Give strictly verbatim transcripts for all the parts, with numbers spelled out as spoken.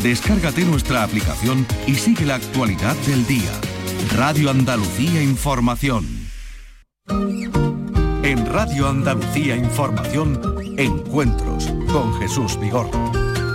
Descárgate nuestra aplicación y sigue la actualidad del día. Radio Andalucía Información. En Radio Andalucía Información, Encuentros con Jesús Vigorra.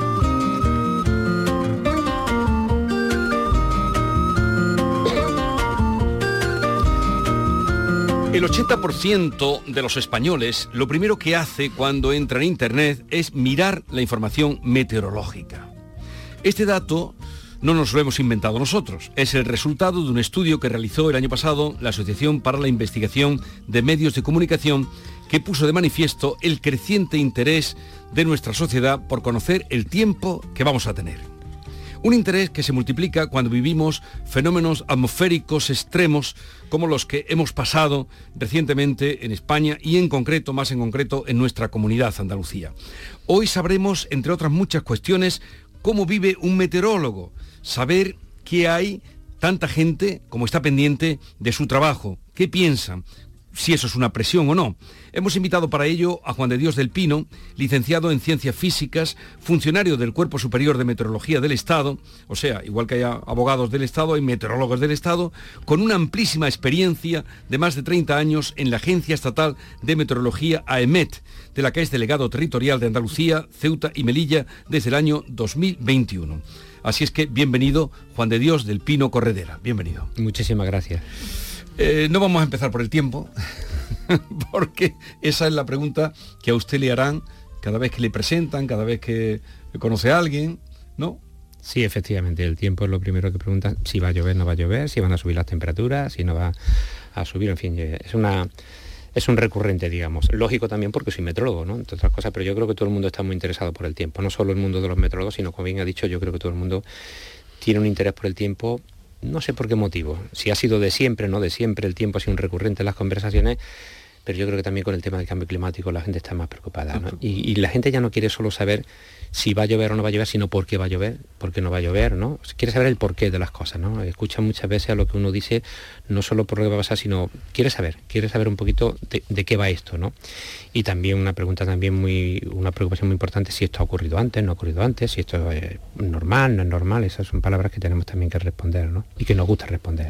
El ochenta por ciento de los españoles lo primero que hace cuando entra en Internet es mirar la información meteorológica. Este dato no nos lo hemos inventado nosotros, es el resultado de un estudio que realizó el año pasado la Asociación para la Investigación de Medios de Comunicación, que puso de manifiesto el creciente interés de nuestra sociedad por conocer el tiempo que vamos a tener. Un interés que se multiplica cuando vivimos fenómenos atmosféricos extremos como los que hemos pasado recientemente en España y en concreto, más en concreto, en nuestra comunidad Andalucía. Hoy sabremos, entre otras muchas cuestiones, cómo vive un meteorólogo, saber qué hay tanta gente como está pendiente de su trabajo, qué piensan, si eso es una presión o no. Hemos invitado para ello a Juan de Dios del Pino, licenciado en Ciencias Físicas, funcionario del Cuerpo Superior de Meteorología del Estado, o sea, igual que hay abogados del Estado, hay meteorólogos del Estado, con una amplísima experiencia de más de treinta años en la Agencia Estatal de Meteorología AEMET, de la que es delegado territorial de Andalucía, Ceuta y Melilla desde el año dos mil veintiuno. Así es que bienvenido, Juan de Dios del Pino Corredera. Bienvenido. Muchísimas gracias. Eh, no vamos a empezar por el tiempo, porque esa es la pregunta que a usted le harán cada vez que le presentan, cada vez que conoce a alguien, ¿no? Sí, efectivamente, el tiempo es lo primero que preguntan, si va a llover, no va a llover, si van a subir las temperaturas, si no va a subir, en fin, es una... Es un recurrente, digamos. Lógico también porque soy metrólogo, ¿no? Entre otras cosas, pero yo creo que todo el mundo está muy interesado por el tiempo. No solo el mundo de los metrólogos, sino, como bien ha dicho, yo creo que todo el mundo tiene un interés por el tiempo. No sé por qué motivo. Si ha sido de siempre, no de siempre, el tiempo ha sido un recurrente en las conversaciones, pero yo creo que también con el tema del cambio climático la gente está más preocupada, ¿no? Y, y la gente ya no quiere solo saber si va a llover o no va a llover, sino por qué va a llover, por qué no va a llover, ¿no? Quiere saber el porqué de las cosas, ¿no? Escucha muchas veces a lo que uno dice, no solo por lo que va a pasar, sino quiere saber, quiere saber un poquito de, de qué va esto, ¿no? Y también una pregunta también muy, una preocupación muy importante, si esto ha ocurrido antes, no ha ocurrido antes, si esto es normal, no es normal, esas son palabras que tenemos también que responder, ¿no? Y que nos gusta responder.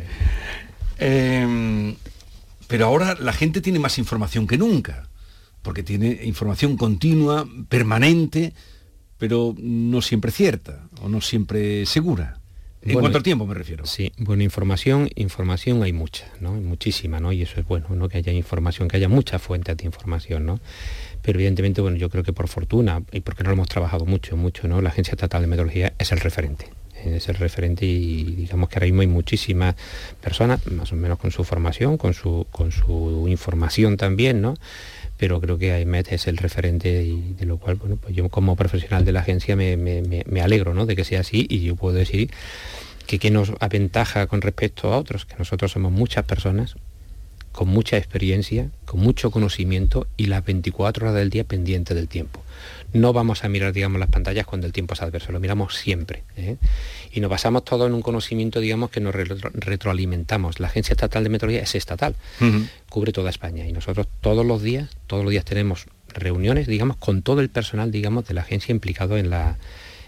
Eh, pero ahora la gente tiene más información que nunca, porque tiene información continua, permanente, pero no siempre cierta o no siempre segura. En bueno, cuanto al tiempo me refiero. Sí, bueno, información, información hay mucha, ¿no? Muchísima, ¿no? Y eso es bueno, ¿no? Que haya información, que haya muchas fuentes de información, ¿no? Pero evidentemente, bueno, yo creo que por fortuna, y porque no lo hemos trabajado mucho, mucho, ¿no? La Agencia Estatal de Meteorología es el referente. Es el referente y digamos que ahora mismo hay muchísimas personas, más o menos con su formación, con su, con su información también, ¿no? Pero creo que AEMET es el referente y de lo cual, bueno, pues yo como profesional de la agencia me, me, me alegro, ¿no? De que sea así, y yo puedo decir que qué nos aventaja con respecto a otros, que nosotros somos muchas personas con mucha experiencia, con mucho conocimiento y las veinticuatro horas del día pendiente del tiempo. No vamos a mirar, digamos, las pantallas cuando el tiempo es adverso, lo miramos siempre, ¿eh? Y nos basamos todo en un conocimiento, digamos, que nos retro- retroalimentamos. La Agencia Estatal de Meteorología es estatal, uh-huh. Cubre toda España y nosotros todos los días, todos los días tenemos reuniones, digamos, con todo el personal, digamos, de la agencia implicado en la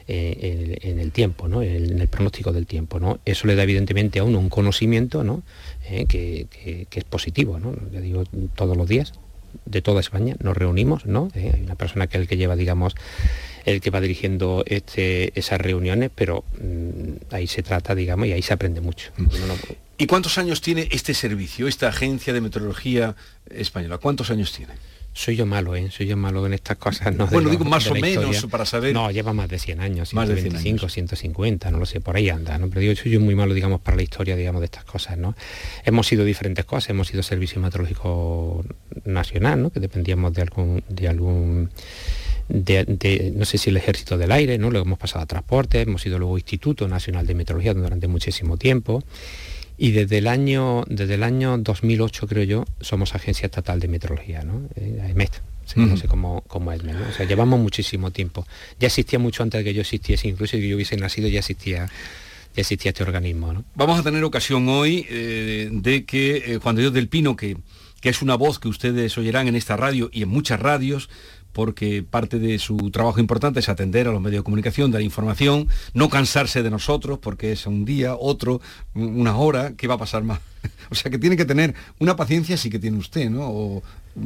eh, en, en el tiempo, ¿no? En, en el pronóstico del tiempo, ¿no? Eso le da evidentemente a uno un conocimiento, ¿no? Eh, que, que, que es positivo, ¿no? Ya digo, todos los días de toda España nos reunimos, ¿no? Eh, hay una persona que es el que lleva, digamos, el que va dirigiendo este, esas reuniones, pero mmm, ahí se trata, digamos, y ahí se aprende mucho. Mm. No, no, ¿Y cuántos años tiene este servicio, esta agencia de meteorología española? ¿Cuántos años tiene? Soy yo malo, ¿eh? Soy yo malo en estas cosas, ¿no? Bueno, de digo lo, más o menos historia. Para saber. No, lleva más de cien años, más ciento veinticinco, ciento cincuenta, no lo sé, por ahí anda, ¿no? Pero digo, soy yo muy malo, digamos, para la historia, digamos, de estas cosas, ¿no? Hemos sido diferentes cosas, hemos sido Servicio Meteorológico Nacional, ¿no? Que dependíamos de algún, de algún, de, de, no sé si el Ejército del Aire, ¿no? Luego hemos pasado a Transporte, hemos sido luego Instituto Nacional de Meteorología durante muchísimo tiempo. Y desde el año desde el año dos mil ocho, creo yo, somos Agencia Estatal de Meteorología, ¿no? Eh, AEMET, se conoce uh-huh. como, como AEMET, ¿no? O sea, llevamos muchísimo tiempo. Ya existía mucho antes de que yo existiese, incluso que yo hubiese nacido ya existía, ya existía este organismo, ¿no? Vamos a tener ocasión hoy eh, de que eh, Juan de Dios del Pino, que, que es una voz que ustedes oirán en esta radio y en muchas radios, porque parte de su trabajo importante es atender a los medios de comunicación, dar información, no cansarse de nosotros, porque es un día, otro, una hora, ¿qué va a pasar más? O sea que tiene que tener una paciencia, sí que tiene usted, ¿no? O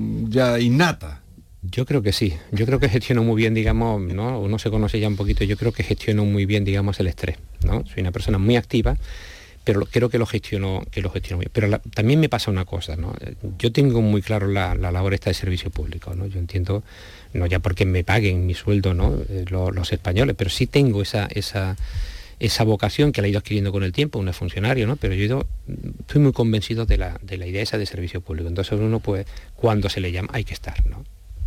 ya innata. Yo creo que sí, yo creo que gestiono muy bien, digamos, ¿no? Uno se conoce ya un poquito, yo creo que gestiono muy bien, digamos, el estrés, ¿no? Soy una persona muy activa, pero creo que lo gestiono, que lo gestiono bien. Pero la, también me pasa una cosa, ¿no? Yo tengo muy claro la, la labor esta de servicio público, ¿no? Yo entiendo, no ya porque me paguen mi sueldo, ¿no? Los, los españoles, pero sí tengo esa, esa, esa vocación que la he ido adquiriendo con el tiempo, uno es funcionario, ¿no? Pero yo he ido, estoy muy convencido de la, de la idea esa de servicio público. Entonces uno, pues, cuando se le llama, hay que estar, ¿no?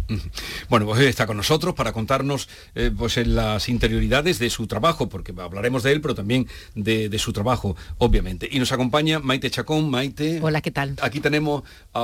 Bueno, pues está con nosotros para contarnos eh, pues en las interioridades de su trabajo, porque hablaremos de él, pero también de, de su trabajo, obviamente. Y nos acompaña Maite Chacón. Maite. Hola, ¿qué tal? Aquí tenemos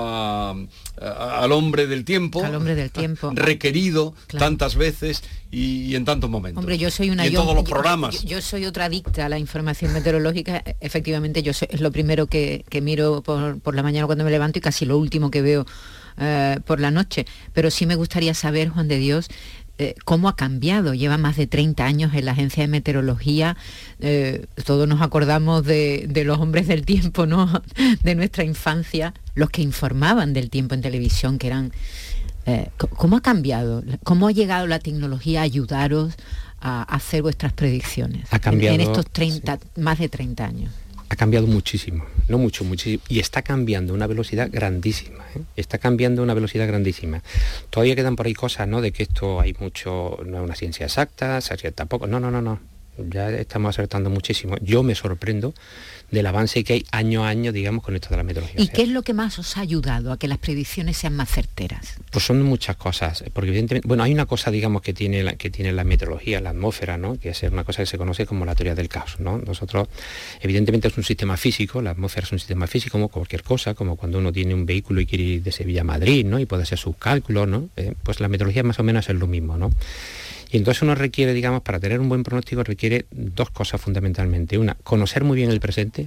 a, a, al hombre del tiempo. Al hombre del tiempo. Requerido claro. tantas veces y, y en tantos momentos. Hombre, yo soy una... Y en yo, todos los yo, programas. Yo, yo soy otra adicta a la información meteorológica. Efectivamente, yo soy, es lo primero que, que miro por, por la mañana cuando me levanto y casi lo último que veo Uh, por la noche, pero sí me gustaría saber, Juan de Dios, eh, cómo ha cambiado. Lleva más de treinta años en la agencia de meteorología, eh, todos nos acordamos de, de los hombres del tiempo, ¿no? De nuestra infancia, los que informaban del tiempo en televisión, que eran... Eh, ¿Cómo ha cambiado? ¿Cómo ha llegado la tecnología a ayudaros a hacer vuestras predicciones ha cambiado, en, en estos treinta, sí. más de treinta años? Ha cambiado muchísimo, no mucho, muchísimo, y está cambiando a una velocidad grandísima, ¿eh? Está cambiando a una velocidad grandísima. Todavía quedan por ahí cosas, ¿no? De que esto hay mucho, no es una ciencia exacta, se acierta poco, no, no, no, no, ya estamos acertando muchísimo. Yo me sorprendo del avance que hay año a año, digamos, con esto de la meteorología. ¿Y qué es lo que más os ha ayudado a que las predicciones sean más certeras? Pues son muchas cosas, porque evidentemente, bueno, hay una cosa, digamos, que tiene la, que tiene la meteorología, la atmósfera, ¿no? Que es una cosa que se conoce como la teoría del caos, ¿no? Nosotros, evidentemente es un sistema físico, la atmósfera es un sistema físico como cualquier cosa, como cuando uno tiene un vehículo y quiere ir de Sevilla a Madrid, ¿no? Y puede hacer sus cálculos, ¿no? Eh, pues la meteorología más o menos es lo mismo, ¿no? Y entonces uno requiere, digamos, para tener un buen pronóstico, requiere dos cosas fundamentalmente. Una, conocer muy bien el presente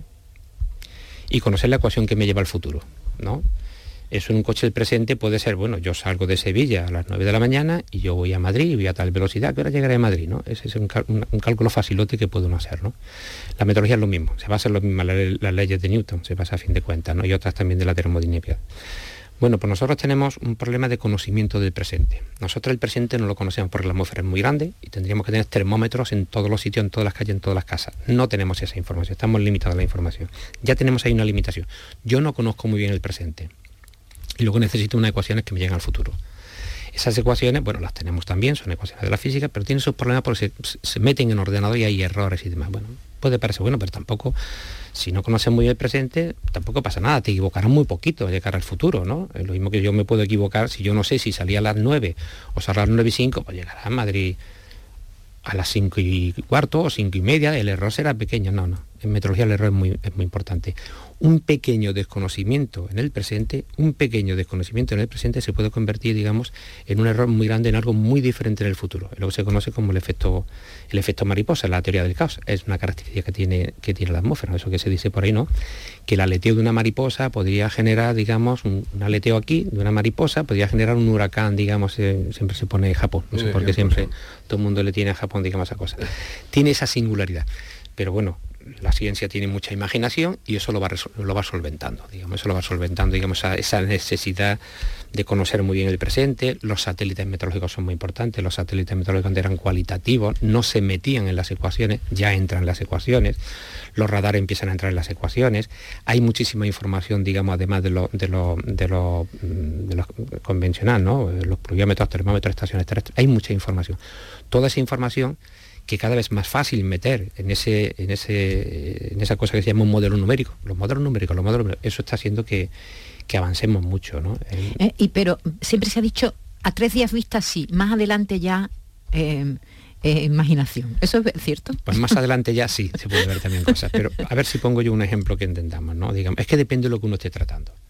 y conocer la ecuación que me lleva al futuro, ¿no? Eso en un coche del presente puede ser, bueno, yo salgo de Sevilla a las nueve de la mañana y yo voy a Madrid y voy a tal velocidad, ¿qué hora llegaré a Madrid? ¿No? Ese es un, un, un cálculo facilote que puede uno hacer, ¿no? La meteorología es lo mismo, se basa en lo mismo, las la leyes de Newton, se basa a fin de cuentas, ¿no? Y otras también de la termodinámica. Bueno, pues nosotros tenemos un problema de conocimiento del presente. Nosotros el presente no lo conocemos porque la atmósfera es muy grande y tendríamos que tener termómetros en todos los sitios, en todas las calles, en todas las casas. No tenemos esa información, estamos limitados a la información. Ya tenemos ahí una limitación. Yo no conozco muy bien el presente y luego necesito unas ecuaciones que me lleguen al futuro. Esas ecuaciones, bueno, las tenemos también, son ecuaciones de la física, pero tienen sus problemas porque se, se meten en ordenador y hay errores y demás. Bueno, puede parecer bueno, pero tampoco, si no conoces muy bien el presente, tampoco pasa nada, te equivocarás muy poquito de cara al futuro, ¿no? Es lo mismo que yo me puedo equivocar, si yo no sé si salía a las nueve o salía a las nueve y cinco, pues llegará a Madrid a las cinco y cuarto o cinco y media, el error será pequeño. No, no, en meteorología el error es muy, es muy importante. Un pequeño desconocimiento en el presente, un pequeño desconocimiento en el presente se puede convertir, digamos, en un error muy grande, en algo muy diferente en el futuro. Es lo que se conoce como el efecto, el efecto mariposa, la teoría del caos. Es una característica que tiene, que tiene la atmósfera, eso que se dice por ahí, ¿no? Que el aleteo de una mariposa podría generar, digamos, un, un aleteo aquí de una mariposa, podría generar un huracán, digamos, eh, siempre se pone Japón, no sé por qué siempre todo el mundo le tiene a Japón, digamos, esa cosa. Tiene esa singularidad, pero bueno, la ciencia tiene mucha imaginación y eso lo va, lo va solventando, digamos, eso lo va solventando, digamos, esa, esa necesidad de conocer muy bien el presente. Los satélites meteorológicos son muy importantes, los satélites meteorológicos eran cualitativos, no se metían en las ecuaciones, ya entran en las ecuaciones, los radares empiezan a entrar en las ecuaciones, hay muchísima información, digamos, además de lo, de lo, de lo, de lo convencional, ¿no? Los pluviómetros, termómetros, estaciones terrestres, hay mucha información. Toda esa información que cada vez es más fácil meter en ese, en ese, en esa cosa que se llama un modelo numérico. Los modelos numéricos, los modelos numéricos, eso está haciendo que, que avancemos mucho, ¿no? El... Eh, y pero siempre se ha dicho a tres días vista sí, más adelante ya eh, eh, imaginación. ¿Eso es cierto? Pues más adelante ya sí, se puede ver también cosas. Pero a ver si pongo yo un ejemplo que entendamos, ¿no? Digamos, es que depende de lo que uno esté tratando.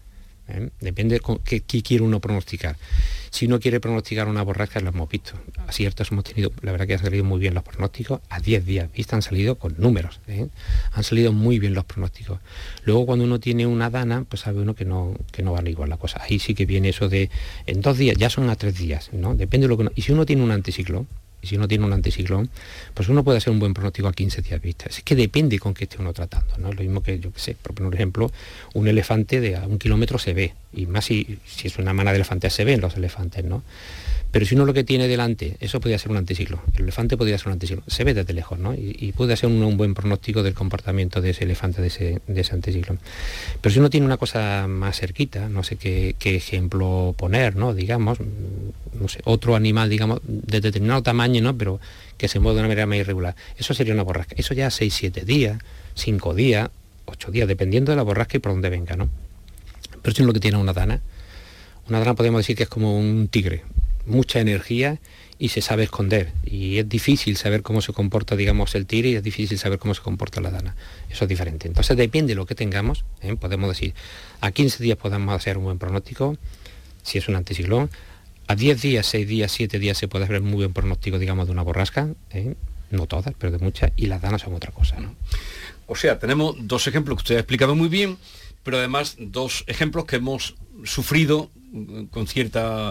¿eh? Depende de qué, qué quiere uno pronosticar. Si uno quiere pronosticar una borrasca, lo hemos visto. Aciertos hemos tenido, la verdad que han salido muy bien los pronósticos. A diez días vista han salido con números. ¿eh? Han salido muy bien los pronósticos. Luego cuando uno tiene una dana, pues sabe uno que no, que no vale igual la cosa. Ahí sí que viene eso de en dos días, ya son a tres días, ¿no? Depende de lo que uno... Y si uno tiene un anticiclón, y si uno tiene un anticiclón, pues uno puede hacer un buen pronóstico a quince días vista. Es que depende con qué esté uno tratando, ¿no? Lo mismo que, yo qué sé, por poner un ejemplo, un elefante de a un kilómetro se ve, y más si, si es una manada de elefantes se ven los elefantes, ¿no? Pero si uno lo que tiene delante, eso podría ser un anticiclón, el elefante podría ser un anticiclón, se ve desde lejos, ¿no? Y, y puede hacer un, un buen pronóstico del comportamiento de ese elefante, de ese, de ese anticiclón. Pero si uno tiene una cosa más cerquita, no sé qué, qué ejemplo poner, ¿no? Digamos, no sé, otro animal, digamos, de determinado tamaño, ¿no? Pero que se mueve de una manera más irregular. Eso sería una borrasca. Eso ya seis, siete días, cinco días, ocho días, dependiendo de la borrasca y por dónde venga, ¿no? Pero si uno lo que tiene es una dana, una dana podemos decir que es como un tigre, mucha energía y se sabe esconder. Y es difícil saber cómo se comporta, digamos, el tigre y es difícil saber cómo se comporta la dana. Eso es diferente. Entonces depende de lo que tengamos, ¿eh? Podemos decir, a quince días podemos hacer un buen pronóstico, si es un anticiclón. A diez días, seis días, siete días se puede hacer muy buen pronóstico, digamos, de una borrasca, ¿eh? No todas, pero de muchas, y las danas son otra cosa, ¿no? O sea, tenemos dos ejemplos que usted ha explicado muy bien, pero además dos ejemplos que hemos sufrido con cierta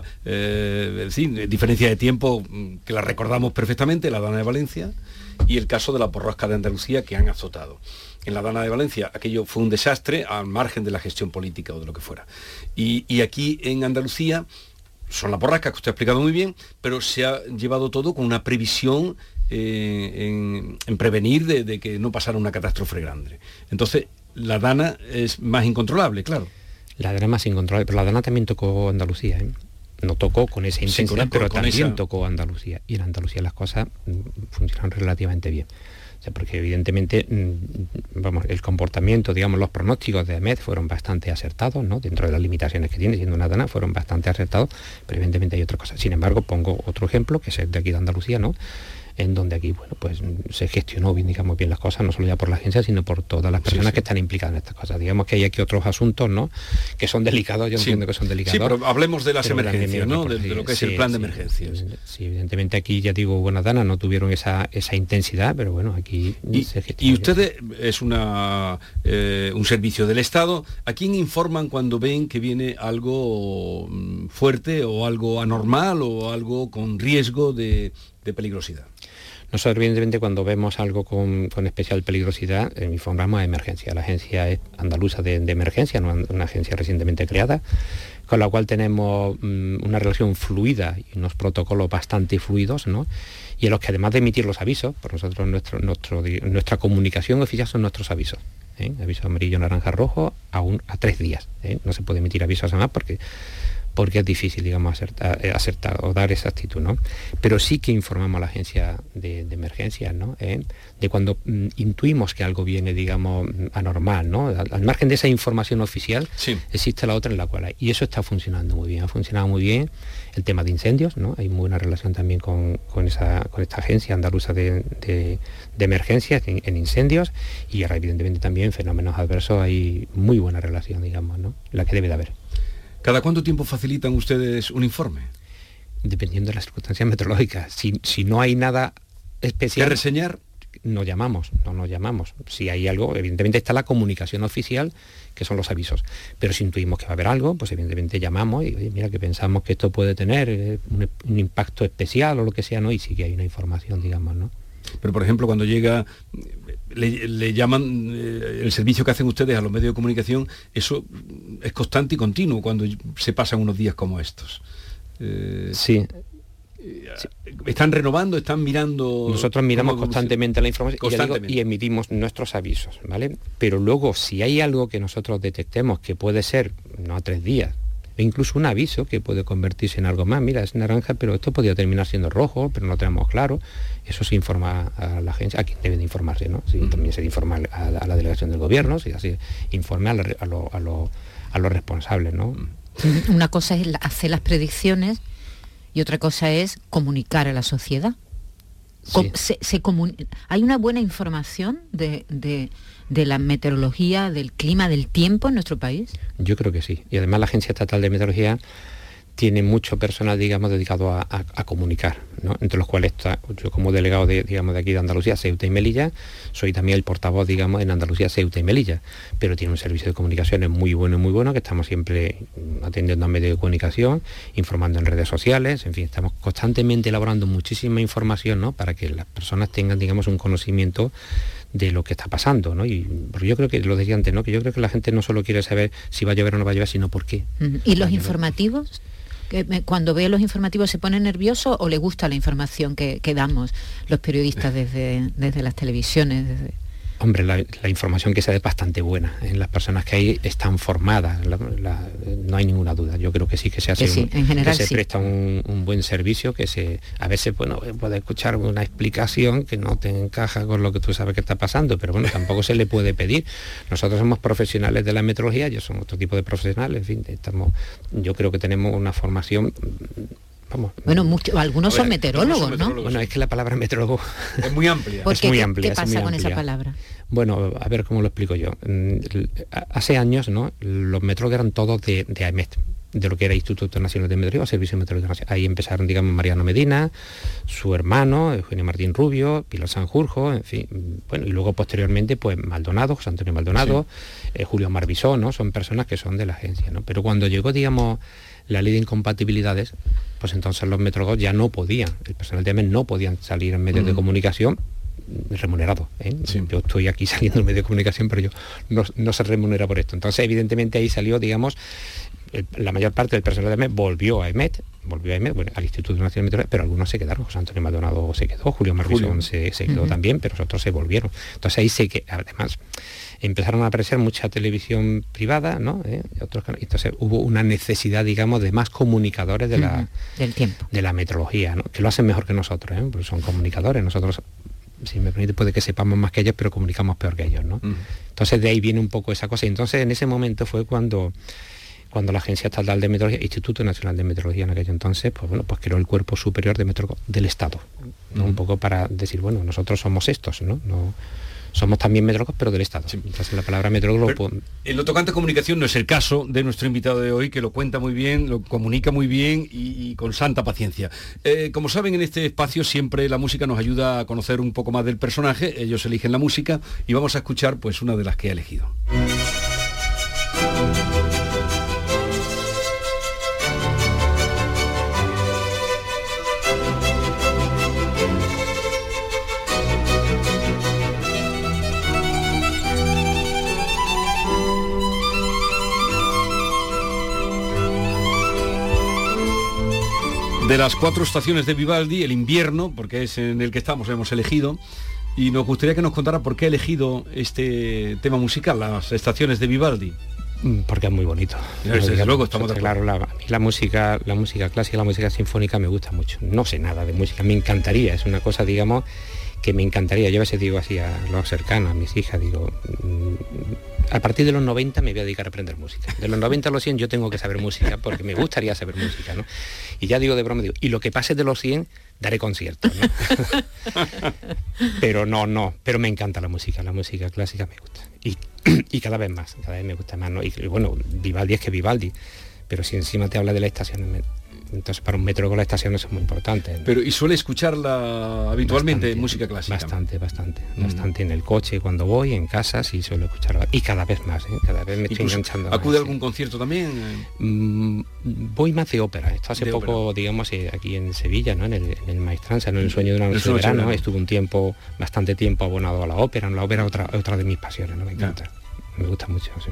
eh, sí, diferencia de tiempo, que la recordamos perfectamente, la Dana de Valencia y el caso de la borrasca de Andalucía que han azotado. En la Dana de Valencia aquello fue un desastre al margen de la gestión política o de lo que fuera. Y, y aquí en Andalucía son las borrascas que usted ha explicado muy bien, pero se ha llevado todo con una previsión eh, en, en prevenir de, de que no pasara una catástrofe grande. Entonces, la Dana es más incontrolable, claro. La Dana más incontrolable, pero la Dana también tocó Andalucía, ¿eh? No tocó con esa intensidad, sí, pero con también esa... tocó Andalucía. Y en Andalucía las cosas funcionan relativamente bien. O sea, porque evidentemente, vamos, el comportamiento, digamos, los pronósticos de AEMET fueron bastante acertados, ¿no? Dentro de las limitaciones que tiene, siendo una Dana, fueron bastante acertados, pero evidentemente hay otra cosa. Sin embargo, pongo otro ejemplo, que es el de aquí de Andalucía, ¿no? En donde aquí, bueno, pues se gestionó bien, digamos, bien las cosas, no solo ya por la agencia, sino por todas las personas sí, sí. que están implicadas en estas cosas. Digamos que hay aquí otros asuntos, ¿no? Que son delicados, yo sí. entiendo que son delicados. Sí, pero hablemos de las emergencias, ¿no? De, de lo que es sí, el plan de sí, emergencias. Sí, evidentemente aquí, ya digo, buenas danas, no tuvieron esa, esa intensidad, pero bueno, aquí y, se gestionó. Y ustedes, es una eh, un servicio del Estado, ¿a quién informan cuando ven que viene algo fuerte o algo anormal o algo con riesgo de, de peligrosidad? Nosotros, evidentemente, cuando vemos algo con, con especial peligrosidad, eh, informamos a emergencia. La agencia es andaluza de, de emergencia, no, una agencia recientemente creada, con la cual tenemos um, una relación fluida y unos protocolos bastante fluidos, ¿no? Y en los que, además de emitir los avisos, por nosotros nuestro, nuestro, nuestra comunicación oficial son nuestros avisos. ¿eh? Aviso amarillo, naranja, rojo, a, un, a tres días. ¿eh? No se puede emitir avisos además porque... porque es difícil, digamos, acertar, acertar o dar esa actitud, ¿no? Pero sí que informamos a la agencia de, de emergencias, ¿no? ¿Eh? De cuando mm, intuimos que algo viene, digamos, anormal, ¿no? Al, al margen de esa información oficial, sí. existe la otra en la cual hay. Y eso está funcionando muy bien, ha funcionado muy bien el tema de incendios, ¿no? Hay muy buena relación también con, con, esa, con esta agencia andaluza de, de, de emergencias en, en incendios, y ahora evidentemente también en fenómenos adversos hay muy buena relación, digamos, ¿no? La que debe de haber. ¿Cada cuánto tiempo facilitan ustedes un informe? Dependiendo de las circunstancias meteorológicas. Si, si no hay nada especial... ¿Qué reseñar? No llamamos, no nos llamamos. Si hay algo, evidentemente está la comunicación oficial, que son los avisos. Pero si intuimos que va a haber algo, pues evidentemente llamamos y, oye, mira, que pensamos que esto puede tener eh, un, un impacto especial o lo que sea, ¿no? Y sí que hay una información, digamos, ¿no? Pero, por ejemplo, cuando llega... Le, le llaman eh, el servicio que hacen ustedes a los medios de comunicación, eso es constante y continuo cuando se pasan unos días como estos. Eh, sí. Eh, ¿Están renovando, están mirando? Nosotros miramos constantemente la información constantemente. Y, digo, y emitimos nuestros avisos, ¿vale? Pero luego, si hay algo que nosotros detectemos que puede ser, no a tres días, e incluso un aviso que puede convertirse en algo más, mira, es naranja, pero esto podría terminar siendo rojo, pero no lo tenemos claro, eso se informa a la agencia, a quien debe de informarse, ¿no? Sí, también se informa a la, a la delegación del gobierno, si así informe a, la, a, lo, a, lo, a los responsables, ¿no? Una cosa es hacer las predicciones y otra cosa es comunicar a la sociedad. Sí. Se, se comun... ¿Hay una buena información de, de, de la meteorología, del clima, del tiempo en nuestro país? Yo creo que sí. Y además la Agencia Estatal de Meteorología tiene mucho personal, digamos, dedicado a, a, a comunicar, ¿no? Entre los cuales está, yo como delegado de, digamos, de aquí de Andalucía, Ceuta y Melilla, soy también el portavoz, digamos, en Andalucía, Ceuta y Melilla, pero tiene un servicio de comunicaciones muy bueno, muy bueno, que estamos siempre atendiendo a medios de comunicación, informando en redes sociales, en fin, estamos constantemente elaborando muchísima información, ¿no? Para que las personas tengan, digamos, un conocimiento de lo que está pasando, ¿no? Y porque yo creo que, lo decía antes, ¿no? Que yo creo que la gente no solo quiere saber si va a llover o no va a llover, sino por qué. ¿Y los informativos? Cuando ve los informativos, ¿se pone nervioso o le gusta la información que, que damos los periodistas desde, desde las televisiones? Desde... Hombre, la, la información que se da es bastante buena. En las personas que hay están formadas, la, la, no hay ninguna duda. Yo creo que sí que se hace, que sí, un, en general, que se sí. presta un, un buen servicio, que se a veces bueno puede escuchar una explicación que no te encaja con lo que tú sabes que está pasando, pero bueno, tampoco se le puede pedir. Nosotros somos profesionales de la meteorología, yo soy otro tipo de profesionales, en fin, estamos, yo creo que tenemos una formación. Vamos. Bueno, mucho, algunos ver, son meteorólogos, son ¿no? meteorólogos, Bueno, sí. es que la palabra meteorólogo Es muy amplia. es muy amplia. ¿Qué pasa es muy con amplia. esa palabra? Bueno, a ver cómo lo explico yo. Hace años, ¿no? Los meteorólogos eran todos de, de A E M E T, de lo que era Instituto Nacional de Meteorología o Servicio Meteorológico Nacional. Ahí empezaron, digamos, Mariano Medina, su hermano, Eugenio Martín Rubio, Pilar Sanjurjo, en fin. Bueno, y luego posteriormente, pues Maldonado, José Antonio Maldonado, sí. eh, Julio Marbisó, ¿no? Son personas que son de la agencia, ¿no? Pero cuando llegó, digamos, la ley de incompatibilidades, pues entonces los meteorólogos ya no podían, el personal de A E M E T no podían salir en medios mm. de comunicación remunerado, ¿eh? Sí. Yo estoy aquí saliendo en medios de comunicación, pero yo no, no se remunera por esto. Entonces, evidentemente, ahí salió, digamos, el, la mayor parte del personal de A E M E T volvió a A E M E T, volvió a A E M E T, bueno, al Instituto Nacional de Meteorología, pero algunos se quedaron. José Antonio Maldonado se quedó, Julio Marbisón se, se quedó uh-huh. también, pero otros se volvieron. Entonces ahí se que además empezaron a aparecer mucha televisión privada, ¿no? ¿Eh? Otros, entonces hubo una necesidad, digamos, de más comunicadores de la, uh-huh. del tiempo, de la meteorología, ¿no? Que lo hacen mejor que nosotros, ¿eh? Porque son comunicadores. Nosotros, si me permite, puede que sepamos más que ellos, pero comunicamos peor que ellos, ¿no? Uh-huh. Entonces de ahí viene un poco esa cosa. Y entonces en ese momento fue cuando cuando la Agencia Estatal de Meteorología, Instituto Nacional de Meteorología en aquel entonces, pues bueno, pues creó el Cuerpo Superior de Meteorólogos del Estado, ¿no? Uh-huh. Un poco para decir, bueno, nosotros somos estos, ¿no? No somos también meteorólogos, pero del Estado. Sí. Entonces la palabra meteorólogo... Pero, pues, en lo tocante a comunicación no es el caso de nuestro invitado de hoy, que lo cuenta muy bien, lo comunica muy bien y, y con santa paciencia. Eh, como saben, en este espacio siempre la música nos ayuda a conocer un poco más del personaje. Ellos eligen la música y vamos a escuchar pues una de las que ha elegido. De las cuatro estaciones de Vivaldi, el invierno, porque es en el que estamos, hemos elegido, y nos gustaría que nos contara por qué ha elegido este tema musical, las estaciones de Vivaldi. Porque es muy bonito. Desde, desde digamos, luego estamos de claro, la, la música, la música clásica, la música sinfónica me gusta mucho. No sé nada de música, me encantaría, es una cosa, digamos, que me encantaría. Yo a veces digo así a los cercanos, a mis hijas, digo, a partir de los noventa me voy a dedicar a aprender música. De los noventa a los cien yo tengo que saber música, porque me gustaría saber música, ¿no? Y ya digo de broma, digo, y lo que pase de los cien, daré conciertos, ¿no? Pero no, no, pero me encanta la música, la música clásica me gusta. Y, y cada vez más, cada vez me gusta más, ¿no? Y, y bueno, Vivaldi es que Vivaldi, pero si encima te habla de la estación, entonces para un meteorólogo las estaciones son muy importantes, ¿no? Pero ¿y suele escucharla habitualmente bastante, música clásica? Bastante, bastante, mm. bastante en el coche, cuando voy, en casa, sí suelo escucharla. Y cada vez más, ¿eh? Cada vez me estoy enganchando. ¿Acude más, a algún sí. concierto también? Mm, voy más de ópera. Esto hace de poco, ópera. digamos, eh, aquí en Sevilla, ¿no? En el, en el Maestranza, ¿no? En el sueño de una noche de verano, estuve un tiempo, bastante tiempo abonado a la ópera. La ópera es otra, otra de mis pasiones, ¿no? Me encanta. Yeah. Me gusta mucho, sí.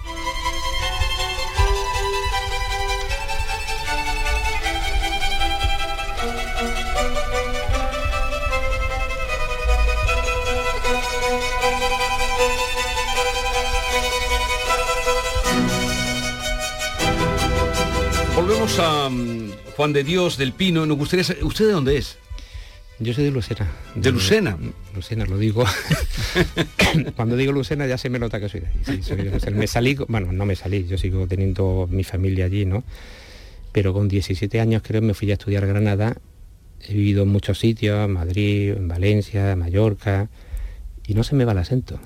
Volvemos a um, Juan de Dios del Pino. Nos gustaría saber, ¿usted de dónde es? Yo soy de Lucena. ¿De, ¿De Lucena? Lucena, lo digo. Cuando digo Lucena ya se me nota que soy de allí. Sí, soy de Lucena. Me salí, bueno, no me salí, yo sigo teniendo mi familia allí, ¿no? Pero con diecisiete años creo me fui a estudiar a Granada he vivido en muchos sitios, en Madrid, en Valencia, en Mallorca, y no se me va el acento.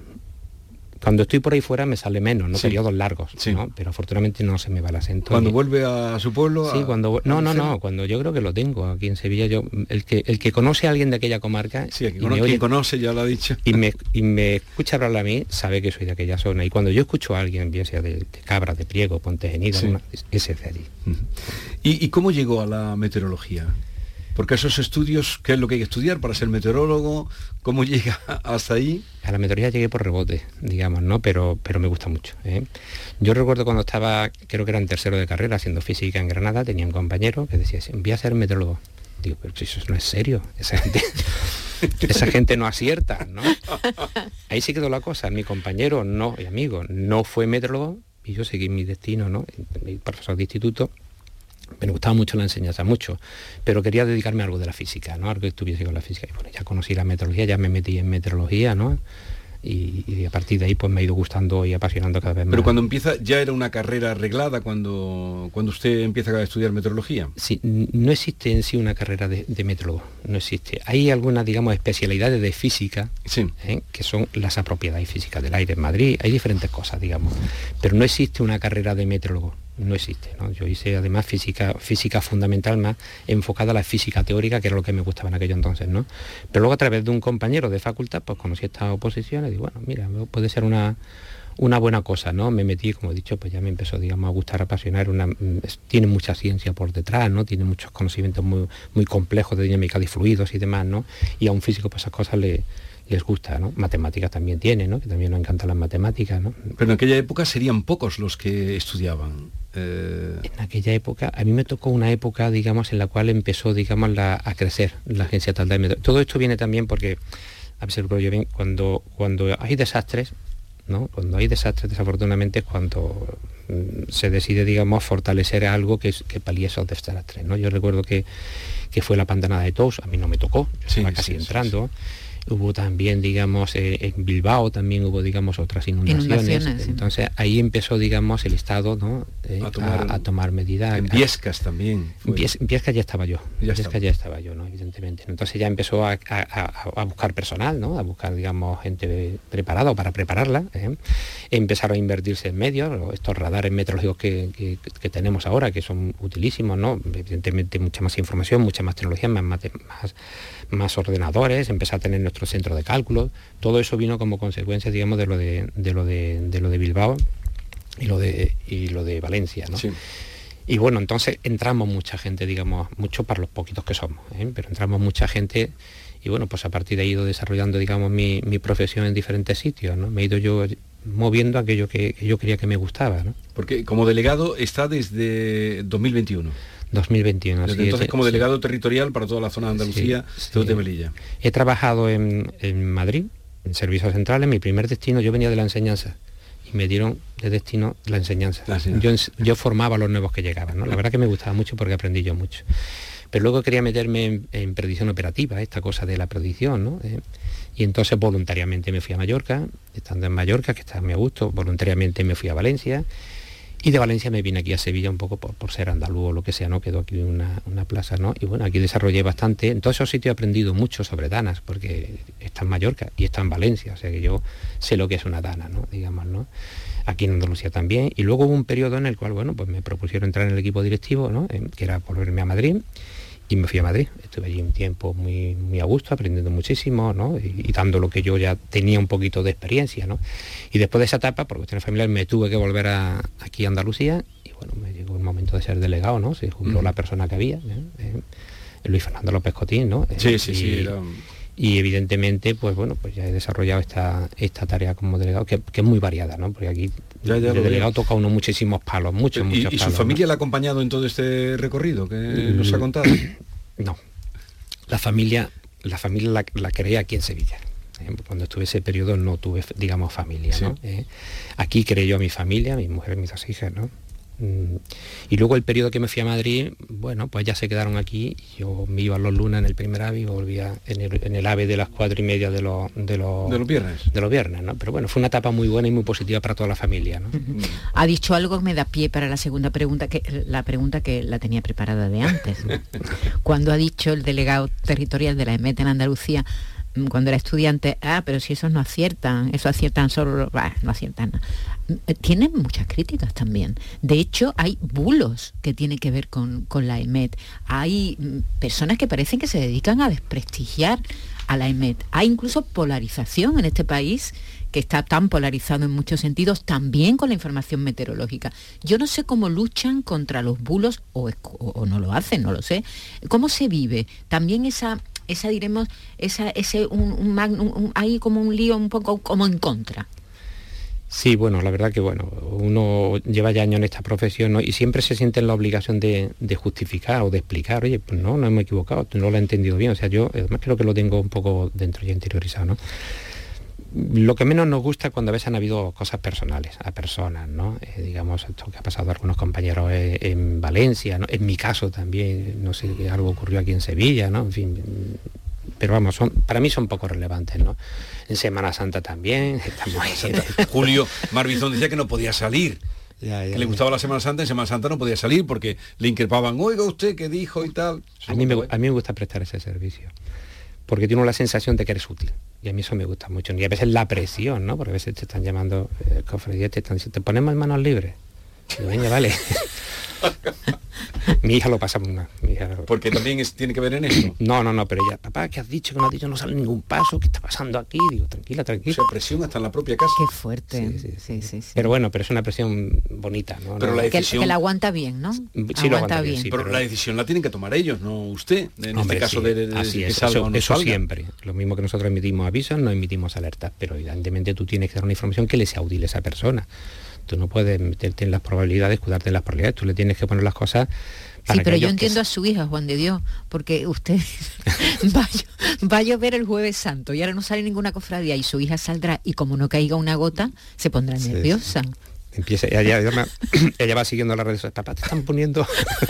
Cuando estoy por ahí fuera me sale menos, ¿no? Sí. Periodos largos, sí. ¿no? Pero afortunadamente no se me va el acento. ¿Cuando y... vuelve a su pueblo? Sí, a... cuando... No, no, no, cuando yo creo que lo tengo aquí en Sevilla. Yo, el que el que conoce a alguien de aquella comarca... Sí, el que conoce, oye, conoce ya lo ha dicho. Y me, y me escucha hablar a mí, sabe que soy de aquella zona. Y cuando yo escucho a alguien, bien sea de, de Cabra, de Priego, Ponte Genida, sí. una, ese es de allí. Uh-huh. ¿Y, ¿Y cómo llegó a la meteorología? Porque esos estudios, ¿qué es lo que hay que estudiar para ser meteorólogo? ¿Cómo llega hasta ahí? A la meteorología llegué por rebote, digamos, ¿no? Pero, pero me gusta mucho, ¿eh? Yo recuerdo cuando estaba, creo que era en tercero de carrera, haciendo física en Granada, tenía un compañero que decía, voy a ser meteorólogo. Digo, pero si eso no es serio, esa gente, esa gente no acierta, ¿no? Ahí sí quedó la cosa. Mi compañero, no, y amigo, no fue meteorólogo y yo seguí mi destino, ¿no? Mi profesor de instituto. Me gustaba mucho la enseñanza, mucho, pero quería dedicarme a algo de la física, ¿no? Algo que estuviese con la física. Y bueno, ya conocí la meteorología, ya me metí en meteorología, ¿no? Y, y a partir de ahí pues me ha ido gustando y apasionando cada vez más. Pero cuando empieza, ¿ya era una carrera arreglada cuando, cuando usted empieza a estudiar meteorología? Sí, no existe en sí una carrera de, de meteorólogo, no existe. Hay algunas, digamos, especialidades de física, sí. ¿eh? Que son las apropiedades físicas del aire en Madrid, hay diferentes cosas, digamos, pero no existe una carrera de meteorólogo. No existe, ¿no? Yo hice además física, física fundamental más enfocada a la física teórica, que era lo que me gustaba en aquello entonces, ¿no? Pero luego a través de un compañero de facultad, pues conocí estas oposiciones y digo, bueno, mira, puede ser una, una buena cosa, ¿no? Me metí, como he dicho, pues ya me empezó, digamos, a gustar, a apasionar, una, tiene mucha ciencia por detrás, ¿no? Tiene muchos conocimientos muy, muy complejos de dinámica de fluidos y demás, ¿no? Y a un físico pues esas cosas le... les gusta, ¿no? Matemáticas también tiene, ¿no? Que también nos encantan las matemáticas, ¿no? Pero en aquella época serían pocos los que estudiaban. Eh... En aquella época, a mí me tocó una época, digamos, en la cual empezó, digamos, la, a crecer la Agencia Estatal de Meteorología. Todo esto viene también porque, a ver si lo yo bien, cuando, cuando hay desastres, ¿no? Cuando hay desastres, desafortunadamente, es cuando mm, se decide, digamos, fortalecer algo que, que palíe esos desastres, ¿no? Yo recuerdo que, que fue la pandanada de Tous, a mí no me tocó, yo sí, estaba casi sí, entrando. Sí, sí. Hubo también, digamos, eh, en Bilbao también hubo, digamos, otras inundaciones. inundaciones Entonces sí. Ahí empezó, digamos, el Estado, ¿no? eh, a, tomar, a, a tomar medidas. En Viescas también. En Vies, Viescas ya estaba yo. Ya Viescas estaba. ya estaba yo, ¿no? Evidentemente. Entonces ya empezó a, a, a buscar personal, ¿no? A buscar, digamos, gente preparada o para prepararla. ¿eh? Empezaron a invertirse en medios, estos radares meteorológicos que, que, que tenemos ahora, que son utilísimos, ¿no? Evidentemente mucha más información, mucha más tecnología, más, más, más ordenadores, empezó a tener nuestro centro de cálculo. Todo eso vino como consecuencia, digamos, de lo de, de lo de, de lo de Bilbao y lo de y lo de Valencia, ¿no? Sí. Y bueno, entonces entramos mucha gente, digamos, mucho para los poquitos que somos, ¿eh? Pero entramos mucha gente y bueno, pues a partir de ahí he ido desarrollando, digamos, mi, mi profesión en diferentes sitios, ¿no? Me he ido yo moviendo aquello que, que yo quería que me gustaba, ¿no? Porque como delegado está desde dos mil veintiuno. dos mil veintiuno. Desde entonces es, como sí. delegado territorial para toda la zona de Andalucía, sí, sí. de Melilla. He trabajado en, en Madrid, en servicios centrales. Mi primer destino, yo venía de la enseñanza y me dieron de destino la enseñanza. La yo, yo formaba a los nuevos que llegaban, ¿no? La verdad que me gustaba mucho porque aprendí yo mucho. Pero luego quería meterme en, en predicción operativa, esta cosa de la predicción, ¿no? Eh, y entonces voluntariamente me fui a Mallorca, estando en Mallorca, que estaba muy a gusto, voluntariamente me fui a Valencia. Y de Valencia me vine aquí a Sevilla un poco por, por ser andaluz o lo que sea, ¿no? Quedó aquí una, una plaza, ¿no? Y bueno, aquí desarrollé bastante. En todos esos sitios he aprendido mucho sobre danas, porque está en Mallorca y está en Valencia, o sea que yo sé lo que es una dana, ¿no? Digamos, ¿no? Aquí en Andalucía también. Y luego hubo un periodo en el cual, bueno, pues me propusieron entrar en el equipo directivo, ¿no? Eh, que era volverme a Madrid. Y me fui a Madrid, estuve allí un tiempo muy, muy a gusto, aprendiendo muchísimo, ¿no? Y, y dando lo que yo ya tenía un poquito de experiencia, ¿no? Y después de esa etapa, por cuestiones familiares, me tuve que volver a, aquí a Andalucía y bueno, me llegó el momento de ser delegado, ¿no? Se jubiló uh-huh. la persona que había, ¿eh? Eh, Luis Fernando López Cotín, ¿no? Sí, sí, y, sí. Era... Y evidentemente, pues bueno, pues ya he desarrollado esta, esta tarea como delegado, que, que es muy variada, ¿no? Porque aquí ya, ya de delegado toca uno muchísimos palos, muchos, ¿Y, muchos ¿Y palos, su familia ¿no? la ha acompañado en todo este recorrido que mm, nos ha contado? No. La familia, la familia la, la creé aquí en Sevilla. Cuando estuve ese periodo no tuve, digamos, familia, ¿no? Sí. Eh, aquí creé yo a mi familia, mi mujer y mis dos hijas, ¿no? Y luego el periodo que me fui a Madrid, bueno, pues ya se quedaron aquí. Yo me iba los lunes en el primer AVE y volvía en el, en el AVE de las cuatro y media de los, de los, de los viernes. De los viernes, ¿no? Pero bueno, fue una etapa muy buena y muy positiva para toda la familia, ¿no? Uh-huh. Ha dicho algo que me da pie para la segunda pregunta, que la pregunta que la tenía preparada de antes. Cuando ha dicho el delegado territorial de la E M E T en Andalucía, cuando era estudiante, ah, pero si esos no aciertan, eso aciertan solo, bah, no aciertan nada. Tienen muchas críticas también. De hecho, hay bulos que tienen que ver con, con la E M E T. Hay personas que parecen que se dedican a desprestigiar a la E M E T. Hay incluso polarización en este país, que está tan polarizado en muchos sentidos, también con la información meteorológica. Yo no sé cómo luchan contra los bulos, o, o, o no lo hacen, no lo sé. ¿Cómo se vive? También esa... esa diremos, esa, ese un, un, un, un, hay como un lío un poco como en contra. Sí, bueno, la verdad que bueno, uno lleva ya años en esta profesión, ¿no? Y siempre se siente en la obligación de, de justificar o de explicar, oye, pues no, no me he equivocado, no lo he entendido bien. O sea, yo además creo que lo tengo un poco dentro ya interiorizado, ¿no? Lo que menos nos gusta es cuando a veces han habido cosas personales a personas, ¿no? Eh, digamos, esto que ha pasado a algunos compañeros en, en Valencia, ¿no? En mi caso también, no sé, algo ocurrió aquí en Sevilla, ¿no? En fin, pero vamos, son, para mí son poco relevantes, ¿no? En Semana Santa también, estamos ahí. Julio Marbizón decía que no podía salir. Ya, ya, que le gustaba la Semana Santa, en Semana Santa no podía salir porque le increpaban, oiga usted, ¿qué dijo y tal? A mí, me, a mí me gusta prestar ese servicio, porque tiene la sensación de que eres útil. Y a mí eso me gusta mucho. Y a veces la presión, ¿no? Porque a veces te están llamando, eh, cofradías, te están diciendo, te ponemos en manos libres. Y yo, venga, vale. Mi hija lo pasa muy mal. Mi hija... Porque también es, tiene que ver en eso. No, no, no, pero ella, papá, ¿qué has dicho? Que no has dicho, no sale ningún paso, ¿qué está pasando aquí? Digo, tranquila, tranquila. O sea, presión hasta en la propia casa. Qué fuerte. Sí, sí, sí. Sí, sí, sí. Pero bueno, pero es una presión bonita, ¿no? Pero no, la decisión... que, que la aguanta bien, ¿no? Sí, aguanta, lo aguanta bien. bien, sí, pero, pero la decisión la tienen que tomar ellos, no usted. En Hombre, este caso sí, de, de, así de es, que salga eso, o no eso salga. siempre. Lo mismo que nosotros emitimos avisos, no emitimos alertas, pero evidentemente tú tienes que dar una información que le sea útil a esa persona. Tú no puedes meterte en las probabilidades, cuidarte en las probabilidades, tú le tienes que poner las cosas. Sí, pero yo entiendo que... a su hija, Juan de Dios, porque usted va, va a llover el Jueves Santo y ahora no sale ninguna cofradía y su hija saldrá y como no caiga una gota, se pondrá sí, nerviosa. Sí. Empieza, ella, ella, ella va siguiendo las redes sociales, papá, te están poniendo...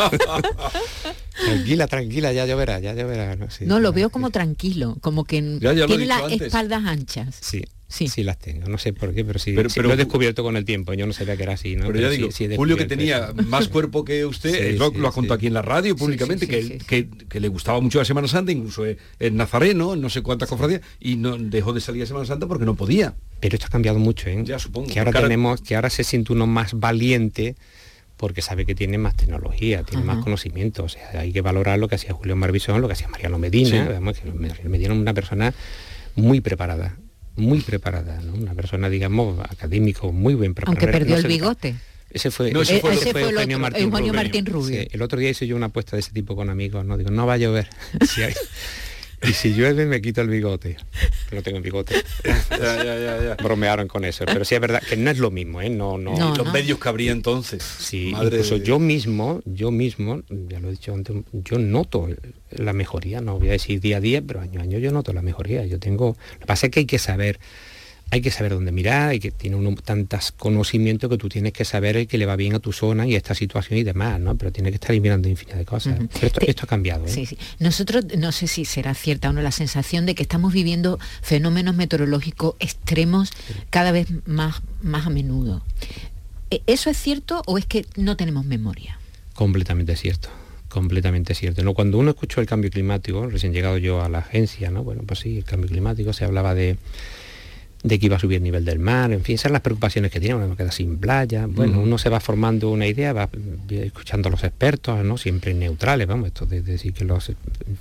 tranquila, tranquila, ya lloverá, ya lloverá. No, sí, no lo veo como tranquilo, como que ya, ya tiene las antes. espaldas anchas. Sí. Sí. sí, las tengo. No sé por qué, pero sí, pero, sí pero, lo he descubierto con el tiempo. Yo no sabía que era así, ¿no? Pero, pero ya digo, sí, sí Julio, que tenía eso. Más cuerpo que usted, sí, lo, sí, lo ha contado sí. aquí en la radio públicamente, sí, sí, sí, que, sí. Que, que le gustaba mucho la Semana Santa, incluso es, es nazareno, no sé cuántas sí. cofradías, y no dejó de salir a Semana Santa porque no podía. Pero esto ha cambiado mucho, ¿eh? Ya supongo. Que ahora cara... tenemos, que ahora se siente uno más valiente porque sabe que tiene más tecnología, tiene uh-huh. más conocimiento. O sea, hay que valorar lo que hacía Julio Marbizón, lo que hacía Mariano Medina. Sí. Vamos, que Medina es una persona muy preparada. muy preparada, ¿no? Una persona, digamos, académico, muy bien preparada. Aunque perdió no el bigote. Ese fue, no, ese fue, ese fue Eugenio otro, Martín Eugenio Rubio. Martín Rubio. Sí, el otro día hice yo una apuesta de ese tipo con amigos, ¿no? Digo, no va a llover. Si hay... Y si llueve me quito el bigote. Que no tengo bigote. ya, ya, ya, ya. Bromearon con eso. Pero sí es verdad que no es lo mismo, ¿eh? No, no. no los no. medios que habría entonces. Sí, Madre incluso de... yo mismo, yo mismo, ya lo he dicho antes, yo noto la mejoría, no voy a decir día a día, pero año a año yo noto la mejoría. Yo tengo. Lo que pasa es que hay que saber. Hay que saber dónde mirar, hay que tiene uno tantos conocimientos que tú tienes que saber el que le va bien a tu zona y a esta situación y demás, ¿no? Pero tienes que estar mirando infinidad de cosas. Uh-huh. Pero esto, esto ha cambiado, ¿eh? Sí, sí. Nosotros, no sé si será cierta o no la sensación de que estamos viviendo fenómenos meteorológicos extremos sí. cada vez más, más a menudo. ¿Eso es cierto o es que no tenemos memoria? Completamente cierto. Completamente cierto. ¿No? Cuando uno escuchó el cambio climático, recién llegado yo a la agencia, ¿no? Bueno, pues sí, el cambio climático, se hablaba de de que iba a subir el nivel del mar, en fin, esas son las preocupaciones que tiene, uno queda sin playa, bueno, uh-huh. uno se va formando una idea, va escuchando a los expertos, ¿no? Siempre neutrales, vamos, esto de, de decir que los, eh,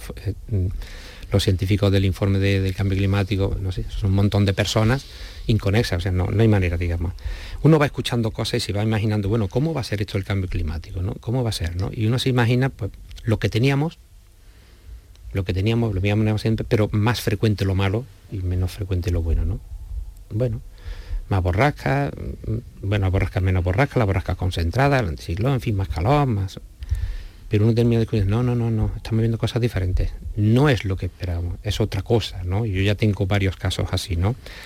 los científicos del informe de, del cambio climático, no sé, son un montón de personas inconexas, o sea, no, no hay manera, digamos. Uno va escuchando cosas y se va imaginando, bueno, ¿cómo va a ser esto el cambio climático, no? ¿Cómo va a ser, no? Y uno se imagina, pues, lo que teníamos, lo que teníamos, lo veíamos siempre, pero más frecuente lo malo y menos frecuente lo bueno, ¿no? Bueno, más borrasca, bueno, borrasca menos borrasca, la borrasca concentrada, el anticiclón, en fin, más calor, más... Pero uno termina de decir, no, no, no, no, estamos viendo cosas diferentes. No es lo que esperábamos, es otra cosa, ¿no? Yo ya tengo varios casos así, ¿no?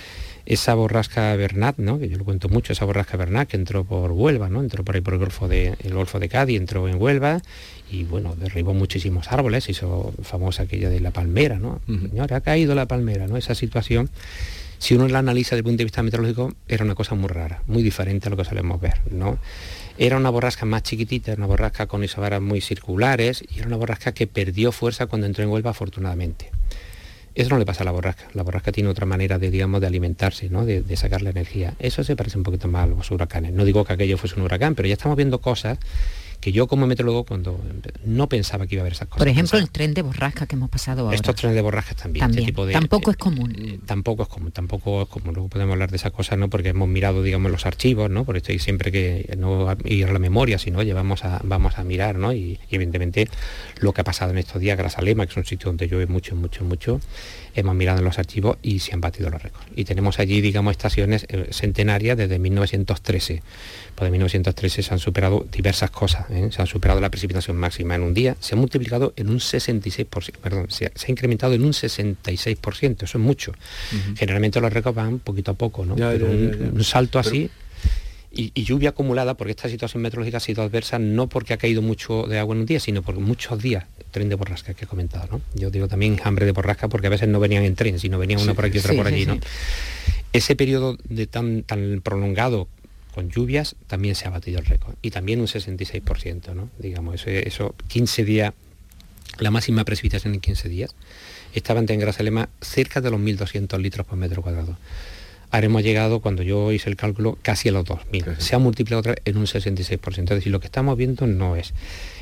esa borrasca Bernat, ¿no? Que yo lo cuento mucho, esa borrasca Bernat que entró por Huelva, ¿no? Entró por ahí por el Golfo de, el Golfo de Cádiz, entró en Huelva y bueno, derribó muchísimos árboles, hizo famosa aquella de la palmera, ¿no? Uh-huh. Señora, ha caído la palmera, ¿no? Esa situación, si uno la analiza desde el punto de vista meteorológico, era una cosa muy rara, muy diferente a lo que solemos ver, ¿no? Era una borrasca más chiquitita, una borrasca con isobaras muy circulares y era una borrasca que perdió fuerza cuando entró en Huelva, afortunadamente. Eso no le pasa a la borrasca. La borrasca tiene otra manera de, digamos, de alimentarse, ¿no? De, de sacar la energía. Eso se parece un poquito más a los huracanes. No digo que aquello fuese un huracán, pero ya estamos viendo cosas que yo como meteorólogo cuando no pensaba que iba a haber esas cosas. Por ejemplo, pensaba. El tren de borrasca que hemos pasado ahora. Estos trenes de borrascas también. también. Este tipo de, tampoco eh, es común. Eh, tampoco es común, tampoco es común. Luego podemos hablar de esas cosas, ¿no? Porque hemos mirado, digamos, los archivos, ¿no? Por esto hay siempre que no ir a la memoria, sino llevamos a, vamos a mirar, ¿no? Y, y evidentemente lo que ha pasado en estos días, Grazalema, que es un sitio donde llueve mucho, mucho, mucho, hemos mirado en los archivos y se han batido los récords. Y tenemos allí, digamos, estaciones eh, centenarias desde mil novecientos trece. Pues de mil novecientos trece se han superado diversas cosas, ¿eh? Se han superado la precipitación máxima en un día, se ha multiplicado en un sesenta y seis por ciento, perdón, se ha, se ha incrementado en un sesenta y seis por ciento, eso es mucho. Uh-huh. Generalmente los récords van poquito a poco, ¿no? Ya, Pero ya, un, ya, ya. un salto Pero... así... Y, y lluvia acumulada, porque esta situación meteorológica ha sido adversa no porque ha caído mucho de agua en un día, sino por muchos días, tren de borrasca que he comentado, ¿no? Yo digo también hambre de borrasca porque a veces no venían en tren, sino venían sí, una por aquí y otra sí, por allí, sí, ¿no? Sí. Ese periodo de tan, tan prolongado con lluvias también se ha batido el récord, y también un sesenta y seis por ciento, ¿no? Digamos, eso, eso quince días, la máxima precipitación en quince días, estaba en Grazalema cerca de los mil doscientos litros por metro cuadrado. Ahora hemos llegado, cuando yo hice el cálculo, casi a los dos mil. Sí. Se ha multiplicado otra vez en un sesenta y seis por ciento. Es decir, lo que estamos viendo no es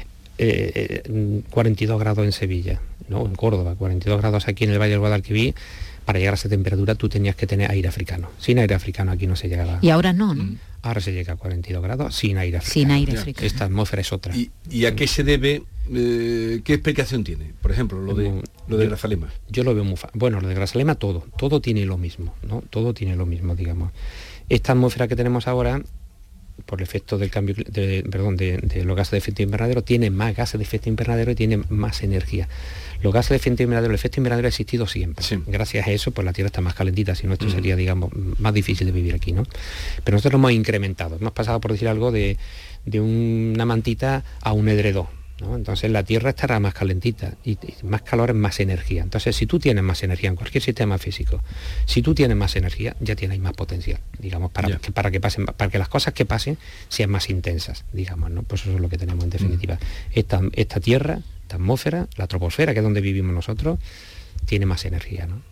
eh, cuarenta y dos grados en Sevilla, ¿no? En Córdoba, cuarenta y dos grados aquí en el Valle del Guadalquivir. Para llegar a esa temperatura tú tenías que tener aire africano. Sin aire africano aquí no se llegaba. Y ahora no, ¿no? Ahora se llega a cuarenta y dos grados sin aire africano. Sin aire africano. Esta atmósfera es otra. ¿Y, y a qué se debe? Eh, ¿Qué explicación tiene? Por ejemplo, lo de, lo de Grazalema. Yo lo veo muy fácil. Bueno, lo de Grazalema todo, todo tiene lo mismo, ¿no? Todo tiene lo mismo, digamos. Esta atmósfera que tenemos ahora, por el efecto del cambio, de, perdón, de, de los gases de efecto invernadero, tiene más gases de efecto invernadero y tiene más energía. Los gases de efecto invernadero, el efecto invernadero ha existido siempre. Sí. Gracias a eso, pues la Tierra está más calentita, si no esto mm. sería, digamos, más difícil de vivir aquí, ¿no? Pero nosotros lo hemos incrementado. Hemos pasado, por decir algo, de, de una mantita a un edredón, ¿no? Entonces la Tierra estará más calentita y, y más calor es más energía. Entonces si tú tienes más energía en cualquier sistema físico, si tú tienes más energía, ya tienes más potencial, digamos, para, yeah. que, para que pasen, para que las cosas que pasen sean más intensas, digamos, ¿no? Pues eso es lo que tenemos en definitiva. Mm. Esta, esta Tierra, esta atmósfera, la troposfera, que es donde vivimos nosotros, tiene más energía, ¿no?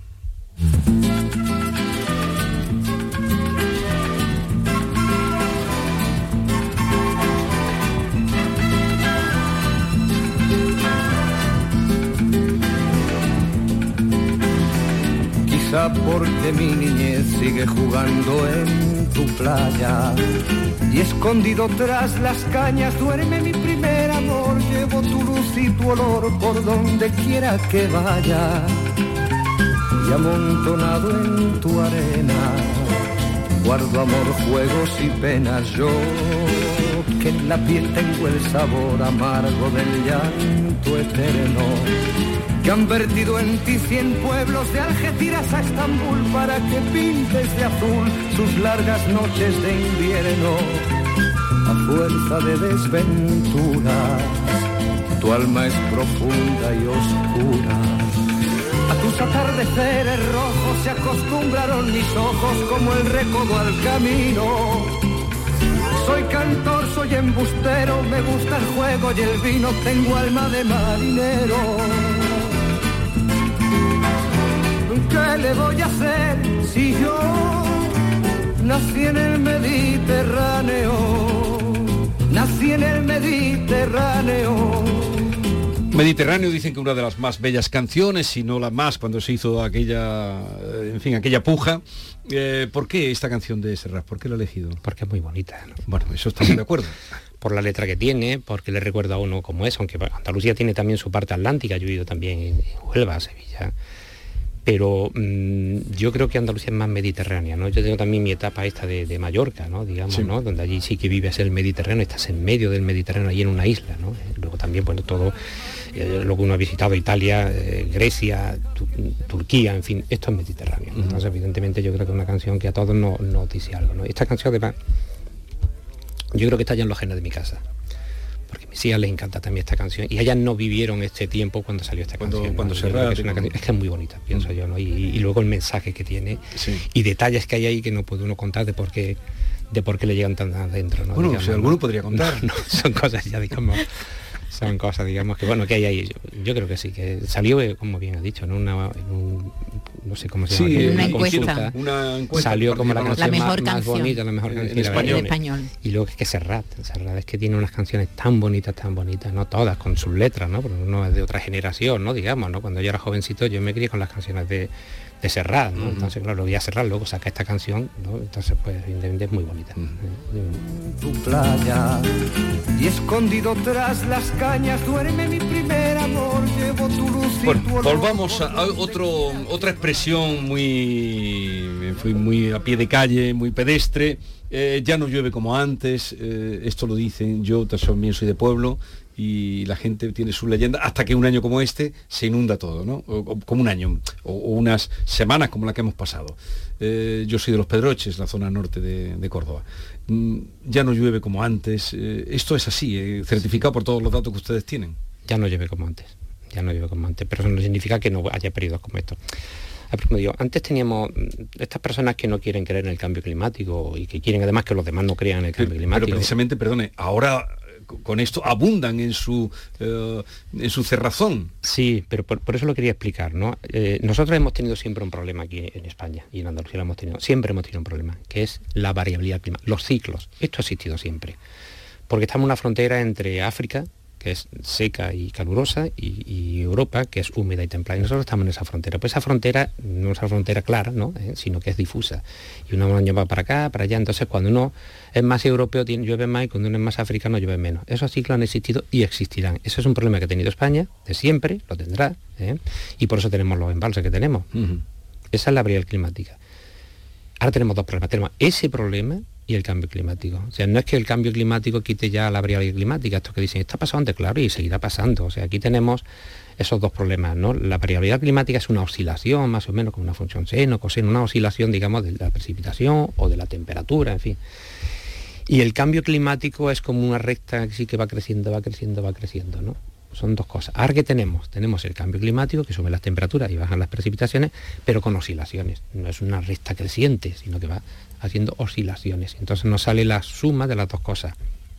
Quizá porque mi niñez sigue jugando en tu playa y escondido tras las cañas duerme mi primer amor. Llevo tu luz y tu olor por donde quiera que vaya y amontonado en tu arena guardo amor, juegos y penas. Yo que en la piel tengo el sabor amargo del llanto eterno, que han vertido en ti cien pueblos de Algeciras a Estambul para que pintes de azul sus largas noches de invierno. A fuerza de desventuras, tu alma es profunda y oscura. A tus atardeceres rojos se acostumbraron mis ojos como el recodo al camino. Soy cantor, soy embustero, me gusta el juego y el vino, tengo alma de marinero. ¿Qué le voy a hacer si yo nací en el Mediterráneo? Nací en el Mediterráneo. Mediterráneo, dicen que una de las más bellas canciones, si no la más, cuando se hizo aquella, en fin, aquella puja. Eh, ¿Por qué esta canción de Serrat? ¿Por qué la he elegido? Porque es muy bonita, ¿no? Bueno, eso estamos de acuerdo. Por la letra que tiene, porque le recuerda a uno como es, aunque Andalucía tiene también su parte atlántica, yo he vivido también en Huelva, Sevilla. Pero mmm, yo creo que Andalucía es más mediterránea, ¿no? Yo tengo también mi etapa esta de, de Mallorca, ¿no? Digamos, sí. ¿no? Donde allí sí que vives el Mediterráneo, estás en medio del Mediterráneo, allí en una isla, ¿no? Luego también, bueno, todo eh, lo que uno ha visitado, Italia, eh, Grecia, tu, Turquía, en fin, esto es Mediterráneo. Uh-huh. Entonces, evidentemente, yo creo que es una canción que a todos nos, nos dice algo, ¿no? Esta canción, además, yo creo que está ya en los genes de mi casa. Porque a mis hijas les encanta también esta canción y ellas no vivieron este tiempo cuando salió esta cuando, canción. Cuando ¿no? se es, una canción, es que es muy bonita, pienso mm. yo, ¿no? Y, y luego el mensaje que tiene sí. y detalles que hay ahí que no puede uno contar de por qué, de por qué le llegan tan adentro, ¿no? Bueno, digamos, si alguno ¿no? podría contar. No, no, son cosas ya, digamos, son cosas, digamos, que bueno, que hay ahí. Yo, yo creo que sí, que salió, como bien ha dicho, en una, en un, no sé cómo se llama, sí, aquí, una, una, encuesta. consulta, una encuesta, salió como la canción, la mejor más, canción. más bonita, la mejor canción en español. español. Y luego es que Serrat, Serrat es que tiene unas canciones tan bonitas, tan bonitas, no todas, con sus letras, ¿no? Porque uno es de otra generación, ¿no? Digamos, ¿no? Cuando yo era jovencito yo me crié con las canciones de, de Serrat, ¿no? Uh-huh. Entonces, claro, lo voy a Serrat, luego saca esta canción, ¿no? Entonces, pues, evidentemente es muy bonita. Uh-huh. Tu playa y escondido tras las cañas duerme mi primer amor, llevo tu luz y bueno, tu olor. Volvamos a, a otro, otra expresión muy, fue muy a pie de calle, muy pedestre. Eh, ya no llueve como antes, eh, esto lo dicen, yo también soy de pueblo y la gente tiene su leyenda, hasta que un año como este se inunda todo, ¿no? O, o, como un año, o, o unas semanas como la que hemos pasado. Eh, yo soy de Los Pedroches, la zona norte de, de Córdoba. Mm, ya no llueve como antes, eh, esto es así, eh, certificado por todos los datos que ustedes tienen. Ya no llueve como antes, ya no llueve como antes, pero eso no significa que no haya periodos como estos. Como digo, antes teníamos estas personas que no quieren creer en el cambio climático y que quieren además que los demás no crean en el cambio pero, climático. Pero precisamente, perdone, ahora con esto abundan en su eh, en su cerrazón. Sí, pero por, por eso lo quería explicar, ¿no? Eh, nosotros hemos tenido siempre un problema aquí en España y en Andalucía lo hemos tenido, siempre hemos tenido un problema, que es la variabilidad climática, los ciclos. Esto ha existido siempre, porque estamos en una frontera entre África, que es seca y calurosa, y, y Europa, que es húmeda y templada. Y nosotros estamos en esa frontera. Pues esa frontera no es una frontera clara, ¿no? ¿Eh? Sino que es difusa. Y un año va para acá, para allá. Entonces, cuando uno es más europeo, tiene, llueve más, y cuando uno es más africano, llueve menos. Esos ciclos han existido y existirán. Eso es un problema que ha tenido España, de siempre, lo tendrá, ¿eh? Y por eso tenemos los embalses que tenemos. Uh-huh. Esa es la variabilidad climática. Ahora tenemos dos problemas. Tenemos ese problema y el cambio climático. O sea, no es que el cambio climático quite ya la variabilidad climática, esto que dicen, está pasando antes, claro, y seguirá pasando. O sea, aquí tenemos esos dos problemas, ¿no? La variabilidad climática es una oscilación, más o menos, con una función seno, coseno, una oscilación, digamos, de la precipitación o de la temperatura, en fin. Y el cambio climático es como una recta que sí que va creciendo, va creciendo, va creciendo, ¿no? Son dos cosas. Ahora que tenemos, tenemos el cambio climático, que sube las temperaturas y bajan las precipitaciones, pero con oscilaciones. No es una recta creciente, sino que va haciendo oscilaciones. Entonces nos sale la suma de las dos cosas.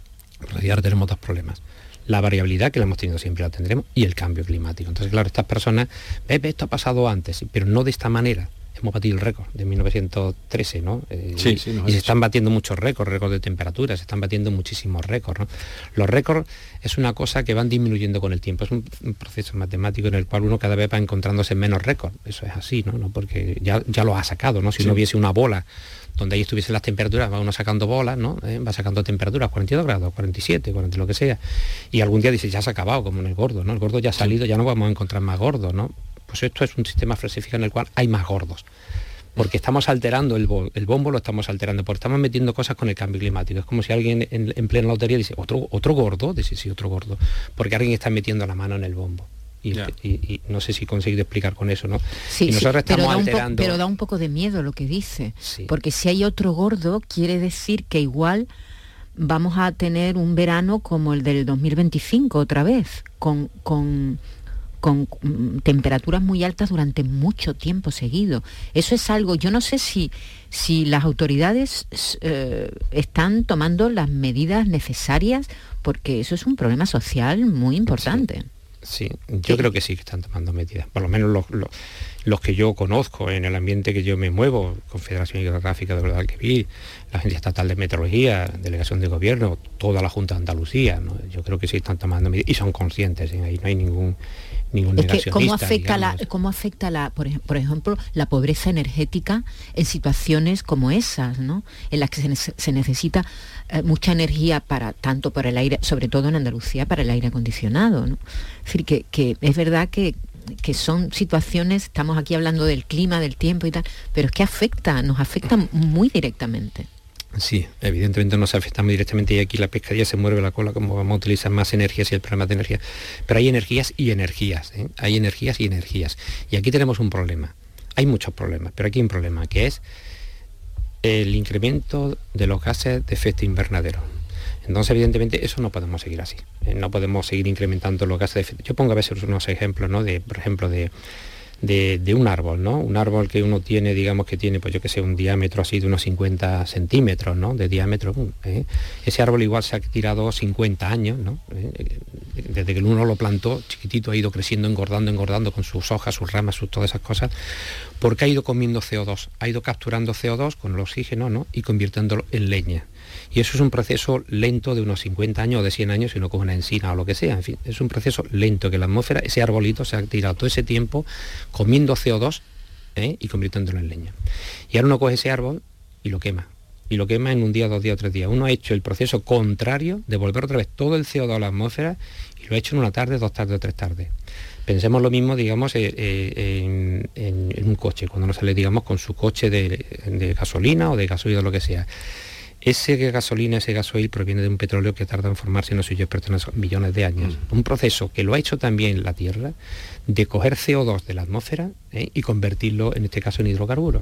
Pero ahora tenemos dos problemas. La variabilidad, que la hemos tenido siempre, la tendremos, y el cambio climático. Entonces, claro, estas personas, ve, ve, esto ha pasado antes, pero no de esta manera. Hemos batido el récord de mil novecientos trece, ¿no? Eh, sí, sí, y se están batiendo muchos récords, récords de temperatura, se están batiendo muchísimos récords, ¿no? Los récords es una cosa que van disminuyendo con el tiempo, es un, un proceso matemático en el cual uno cada vez va encontrándose menos récords. Eso es así, ¿no? ¿No? Porque ya, ya lo ha sacado, ¿no? Si sí. no hubiese una bola donde ahí estuviesen las temperaturas, va uno sacando bolas, ¿no? ¿Eh? Va sacando temperaturas, cuarenta y dos grados, cuarenta y siete, cuarenta, lo que sea. Y algún día dice, ya se ha acabado, como en el gordo, ¿no? El gordo ya ha salido, ya no vamos a encontrar más gordos, ¿no? Pues esto es un sistema falsificado en el cual hay más gordos. Porque estamos alterando el, bo el bombo, lo estamos alterando, porque estamos metiendo cosas con el cambio climático. Es como si alguien en, en plena lotería dice, ¿otro, otro gordo? Dice, sí, otro gordo. Porque alguien está metiendo la mano en el bombo. Y, yeah. y, y no sé si he conseguido explicar con eso, ¿no? Sí, y nosotros sí, estamos pero alterando... Pero da un poco de miedo lo que dice. Sí. Porque si hay otro gordo, quiere decir que igual vamos a tener un verano como el del dos mil veinticinco otra vez, con... con con temperaturas muy altas durante mucho tiempo seguido. Eso es algo, yo no sé si, si las autoridades eh, están tomando las medidas necesarias, porque eso es un problema social muy importante. Sí, sí. yo creo que sí que están tomando medidas, por lo menos los, los, los que yo conozco, en el ambiente que yo me muevo, Confederación Hidrográfica de Guadalquivir, la Agencia Estatal de Meteorología, Delegación de Gobierno, toda la Junta de Andalucía, ¿no? Yo creo que sí están tomando medidas y son conscientes, ¿eh? Ahí no hay ningún ningún es que cómo afecta digamos. la cómo afecta la por, ej por ejemplo la pobreza energética en situaciones como esas, ¿no? En las que se, ne se necesita eh, mucha energía para tanto para el aire, sobre todo en Andalucía, para el aire acondicionado, ¿no? Es decir, que, que es verdad que que son situaciones, estamos aquí hablando del clima, del tiempo y tal, pero es que afecta, nos afecta muy directamente. Sí, evidentemente nos afectamos directamente y aquí la pescadilla se mueve la cola como vamos a utilizar más energías y el problema de energía. Pero hay energías y energías, ¿eh? Hay energías y energías. Y aquí tenemos un problema. Hay muchos problemas, pero aquí hay un problema que es el incremento de los gases de efecto invernadero. Entonces, evidentemente, eso no podemos seguir así. ¿eh? No podemos seguir incrementando los gases de efecto. Yo pongo a veces unos ejemplos, ¿no? De, por ejemplo, de... De, de un árbol, ¿no? Un árbol que uno tiene, digamos que tiene, pues yo que sé, un diámetro así de unos cincuenta centímetros, ¿no? De diámetro. ¿eh? Ese árbol igual se ha tirado cincuenta años, ¿no? ¿Eh? Desde que uno lo plantó, chiquitito, ha ido creciendo, engordando, engordando con sus hojas, sus ramas, sus, todas esas cosas, porque ha ido comiendo C O dos, ha ido capturando C O dos con el oxígeno, ¿no? Y convirtiéndolo en leña. Y eso es un proceso lento de unos cincuenta años o de cien años si uno coge una encina o lo que sea. En fin, es un proceso lento que la atmósfera, ese arbolito se ha tirado todo ese tiempo comiendo C O dos ¿eh? Y convirtiéndolo en leña. Y ahora uno coge ese árbol y lo quema. Y lo quema en un día, dos días o tres días. Uno ha hecho el proceso contrario de volver otra vez todo el C O dos a la atmósfera y lo ha hecho en una tarde, dos tardes o tres tardes. Pensemos lo mismo, digamos, eh, eh, en, en, en un coche, cuando uno sale, digamos, con su coche de, de gasolina o de gasoil o lo que sea. Ese gasolina, ese gasoil proviene de un petróleo que tarda en formarse, no sé yo, experto en millones de años. Mm. Un proceso que lo ha hecho también la Tierra, de coger C O dos de la atmósfera ¿eh? y convertirlo, en este caso, en hidrocarburos.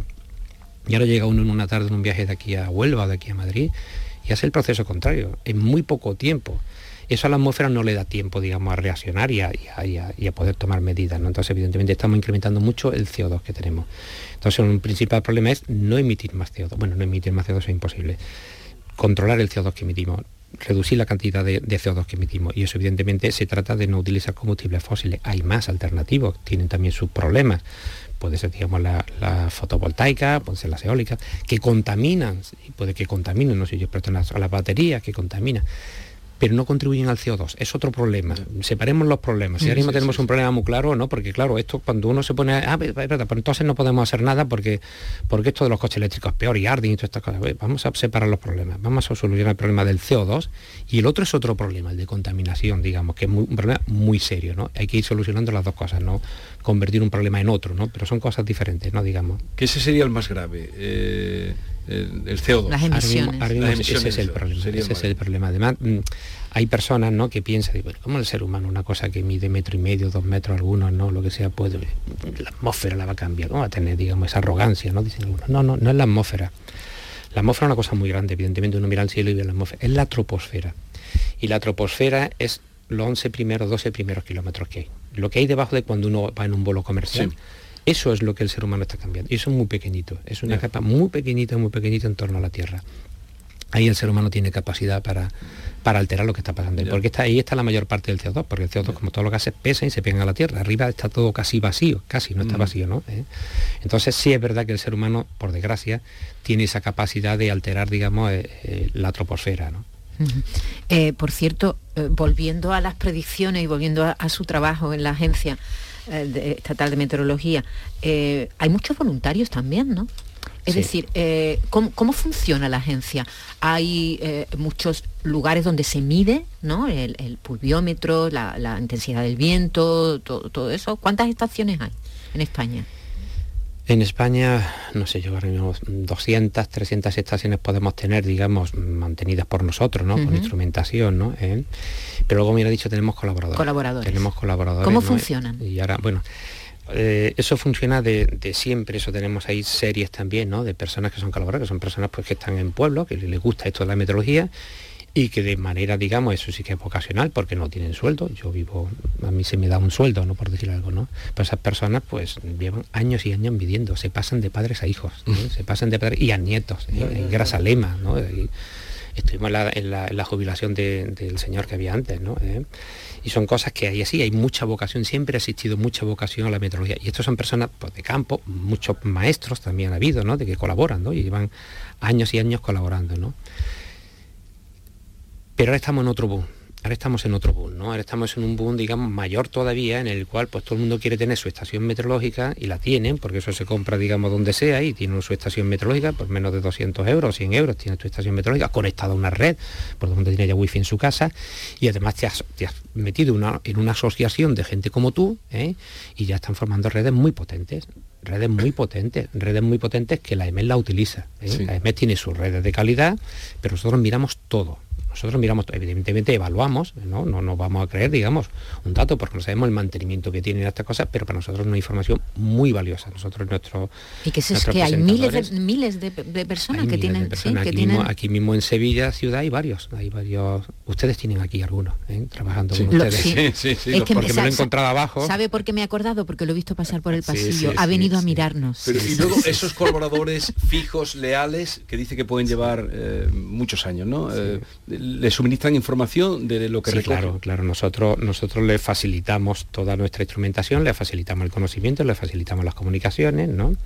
Y ahora llega uno en una tarde en un viaje de aquí a Huelva, de aquí a Madrid, y hace el proceso contrario, en muy poco tiempo. Eso a la atmósfera no le da tiempo, digamos, a reaccionar y a, y a, y a poder tomar medidas, ¿no? Entonces, evidentemente, estamos incrementando mucho el C O dos que tenemos. Entonces, un principal problema es no emitir más C O dos. Bueno, no emitir más C O dos es imposible. Controlar el C O dos que emitimos, reducir la cantidad de, de C O dos que emitimos. Y eso, evidentemente, se trata de no utilizar combustibles fósiles. Hay más alternativos, tienen también sus problemas. Puede ser, digamos, la, la fotovoltaica, puede ser las eólicas, que contaminan, puede que contaminen, no sé yo, experto en las, a las baterías, que contaminan, pero no contribuyen al C O dos. Es otro problema. Separemos los problemas. Si ahora mismo sí, tenemos sí, un problema muy claro, ¿no? Porque claro, esto cuando uno se pone, a, ah, es verdad, pero entonces no podemos hacer nada porque, porque esto de los coches eléctricos es peor y arden y todas estas cosas. Vamos a separar los problemas. Vamos a solucionar el problema del C O dos y el otro es otro problema, el de contaminación, digamos, que es muy, un problema muy serio, ¿no? Hay que ir solucionando las dos cosas, no convertir un problema en otro, ¿no? Pero son cosas diferentes, ¿no? Digamos. Que ese sería el más grave. Eh... El, el C O dos. Las emisiones. Ahora mismo, ahora mismo ese es el problema. Ese es el problema. Además, hay personas, ¿no?, que piensan, bueno, ¿cómo el ser humano, una cosa que mide metro y medio, dos metros algunos, no, lo que sea, puede, la atmósfera la va a cambiar, ¿cómo va a tener, digamos, esa arrogancia, ¿no? Dicen algunos. No, no, no es la atmósfera. La atmósfera es una cosa muy grande, evidentemente uno mira al cielo y ve la atmósfera. Es la troposfera. Y la troposfera es los once primeros, doce primeros kilómetros que hay. Lo que hay debajo de cuando uno va en un vuelo comercial. Sí. Eso es lo que el ser humano está cambiando. Y eso es muy pequeñito. Es una yeah. capa muy pequeñita, muy pequeñita en torno a la Tierra. Ahí el ser humano tiene capacidad para, para alterar lo que está pasando. Yeah. Porque está, ahí está la mayor parte del C O dos, porque el C O dos, yeah. como todos los gases, pesan y se pegan a la Tierra. Arriba está todo casi vacío, casi, no está mm. vacío, ¿no? ¿Eh? Entonces sí es verdad que el ser humano, por desgracia, tiene esa capacidad de alterar, digamos, eh, eh, la troposfera, ¿no? Uh-huh. Eh, por cierto, eh, volviendo a las predicciones y volviendo a, a su trabajo en la agencia De, estatal de meteorología, eh, hay muchos voluntarios también, ¿no? Es sí. decir, eh, ¿cómo, ¿cómo funciona la agencia? Hay eh, muchos lugares donde se mide, ¿no? El, el pulviómetro, la, la intensidad del viento, todo, todo eso. ¿Cuántas estaciones hay en España? En España, no sé, yo ahora mismo doscientas, trescientas estaciones podemos tener, digamos, mantenidas por nosotros, ¿no? Uh-huh. Con instrumentación, ¿no? ¿Eh? Pero luego, mira, dicho, tenemos colaboradores. Colaboradores. Tenemos colaboradores. ¿Cómo ¿no? funcionan? Y ahora, bueno, eh, eso funciona de, de siempre, eso tenemos ahí series también, ¿no? De personas que son colaboradores, que son personas pues que están en pueblos, que les gusta esto de la meteorología, y que de manera, digamos, eso sí que es vocacional, porque no tienen sueldo. Yo vivo, a mí se me da un sueldo, ¿no?, por decir algo, ¿no? Pero esas personas, pues, llevan años y años viviendo, se pasan de padres a hijos, ¿no? Se pasan de padres y a nietos, ¿eh? En Grasalema, ¿no? Y estuvimos en la, en la, en la jubilación de, del señor que había antes, ¿no? ¿Eh? Y son cosas que hay así, hay mucha vocación, siempre ha existido mucha vocación a la meteorología. Y estos son personas, pues, de campo, muchos maestros también ha habido, ¿no?, de que colaboran, ¿no? Y llevan años y años colaborando, ¿no? Pero ahora estamos en otro boom, ahora estamos en otro boom, ¿no? Ahora estamos en un boom, digamos, mayor todavía, en el cual pues todo el mundo quiere tener su estación meteorológica, y la tienen, porque eso se compra, digamos, donde sea, y tienen su estación meteorológica por menos de doscientos euros, cien euros, tienes tu estación meteorológica conectada a una red, por donde tiene ya wifi en su casa, y además te has, te has metido una, en una asociación de gente como tú, ¿eh? Y ya están formando redes muy potentes, redes muy potentes, redes muy potentes que la E M E S la utiliza. ¿eh? Sí. La E M E S tiene sus redes de calidad, pero nosotros miramos todo. Nosotros miramos, evidentemente evaluamos, ¿no? No nos vamos a creer, digamos, un dato, porque no sabemos el mantenimiento que tienen estas cosas, pero para nosotros es una información muy valiosa. Nosotros, nuestro Y que, es que hay miles de, miles de, de personas que tienen... De personas. Sí, aquí, que mismo, tienen... aquí mismo en Sevilla, ciudad, hay varios. Hay varios. Ustedes tienen aquí algunos, ¿eh? Trabajando sí. con Lo, ustedes. sí. Sí, sí, sí. Es que porque me, me lo he encontrado abajo. ¿Sabe por qué me he acordado? Porque lo he visto pasar por el pasillo. Sí, sí, ha sí, venido sí. a mirarnos. Pero, sí, y luego sí, esos colaboradores fijos, leales, que dice que pueden llevar eh, muchos años, ¿no? Sí. Eh, le suministran información de lo que sí, recoge. Claro, claro. Nosotros, nosotros le facilitamos toda nuestra instrumentación, le facilitamos el conocimiento, le facilitamos las comunicaciones, ¿no?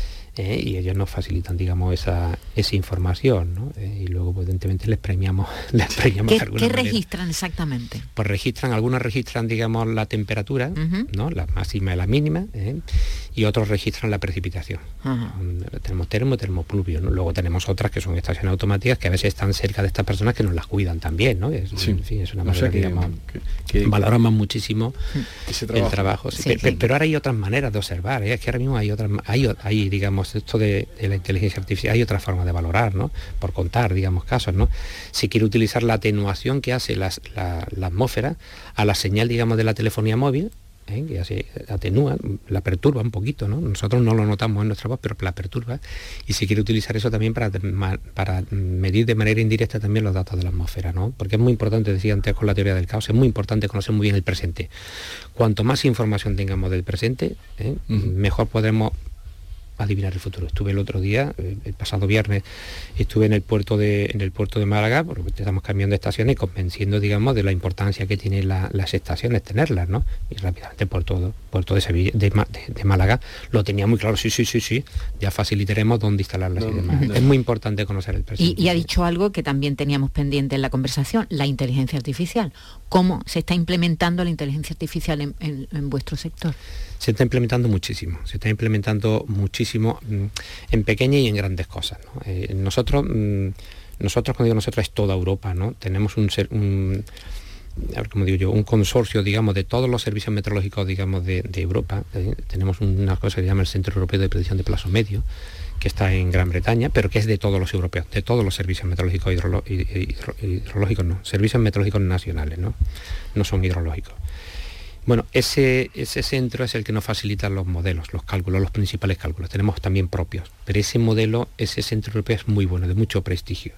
Eh, y ellos nos facilitan, digamos, esa, esa información, ¿no? Eh, y luego, evidentemente, les premiamos, les premiamos ¿Qué, de alguna ¿qué manera. registran exactamente? Pues registran, algunos registran, digamos, la temperatura, uh-huh. ¿no? La máxima y la mínima, ¿eh? Y otros registran la precipitación. Uh-huh. Tenemos termo, termopluvio, ¿no? Luego tenemos otras que son estaciones automáticas que a veces están cerca de estas personas que nos las cuidan también, ¿no? Es, sí. En fin, es una manera, o sea, que, digamos, que, que valoramos muchísimo ese trabajo. el trabajo. Sí, sí, pero, sí. pero ahora hay otras maneras de observar, ¿eh? Es que ahora mismo hay otras, hay, hay digamos, esto de, de la inteligencia artificial, hay otra forma de valorar, ¿no? Por contar, digamos, casos, ¿no? Si quiere utilizar la atenuación que hace las, la, la atmósfera a la señal, digamos, de la telefonía móvil, ¿eh? Que ya se atenúa, la perturba un poquito, ¿no? Nosotros no lo notamos en nuestra voz, pero la perturba, y si quiere utilizar eso también para, para medir de manera indirecta también los datos de la atmósfera, ¿no? Porque es muy importante, decía antes con la teoría del caos, es muy importante conocer muy bien el presente. Cuanto más información tengamos del presente, ¿eh? uh-huh. mejor podremos adivinar el futuro. Estuve el otro día, el pasado viernes, estuve en el puerto de en el puerto de Málaga, porque estamos cambiando de estaciones y convenciendo, digamos, de la importancia que tienen la, las estaciones, tenerlas, ¿no? Y rápidamente el puerto, puerto de Sevilla, de, de, de Málaga, lo tenía muy claro, sí, sí, sí, sí, ya facilitaremos dónde instalarlas no, y demás. No. Es muy importante conocer el presente. Y, y ha dicho algo que también teníamos pendiente en la conversación, la inteligencia artificial. ¿Cómo se está implementando la inteligencia artificial en, en, en vuestro sector? Se está implementando muchísimo, se está implementando muchísimo mmm, en pequeñas y en grandes cosas, ¿no? Eh, nosotros, mmm, nosotros, cuando digo nosotros, es toda Europa, ¿no? Tenemos un, un, a ver, ¿cómo digo yo? Un consorcio, digamos, de todos los servicios meteorológicos, digamos, de, de Europa. ¿eh? Tenemos una cosa que se llama el Centro Europeo de Predicción de Plazo Medio, que está en Gran Bretaña, pero que es de todos los europeos, de todos los servicios meteorológicos hidrolo, hidro, hidrológicos, no, servicios meteorológicos nacionales, ¿no? No son hidrológicos. Bueno, ese, ese centro es el que nos facilita los modelos, los cálculos, los principales cálculos. Tenemos también propios, pero ese modelo, ese centro europeo es muy bueno, de mucho prestigio.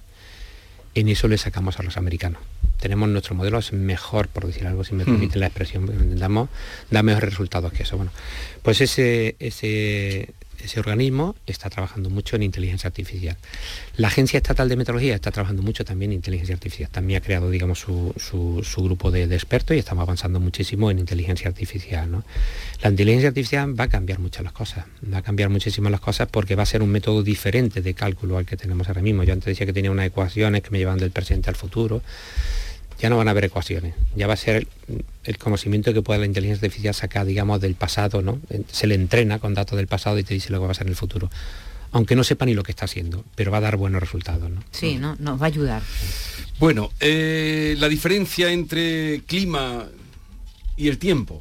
En eso le sacamos a los americanos. Tenemos nuestro modelo, es mejor, por decir algo, si me permiten la expresión, intentamos dar mejores resultados que eso. Bueno, pues ese, ese, ese organismo está trabajando mucho en inteligencia artificial. La Agencia Estatal de Meteorología está trabajando mucho también en inteligencia artificial. También ha creado, digamos, su, su, su grupo de, de expertos y estamos avanzando muchísimo en inteligencia artificial, ¿no? La inteligencia artificial va a cambiar muchas las cosas, va a cambiar muchísimas las cosas porque va a ser un método diferente de cálculo al que tenemos ahora mismo. Yo antes decía que tenía unas ecuaciones que me llevan del presente al futuro. Ya no van a haber ecuaciones, ya va a ser el, el conocimiento que puede la inteligencia artificial sacar, digamos, del pasado, ¿no? Se le entrena con datos del pasado y te dice lo que va a pasar en el futuro. Aunque no sepa ni lo que está haciendo, pero va a dar buenos resultados, ¿no? Sí, no, nos va a ayudar. Bueno, eh, la diferencia entre clima y el tiempo.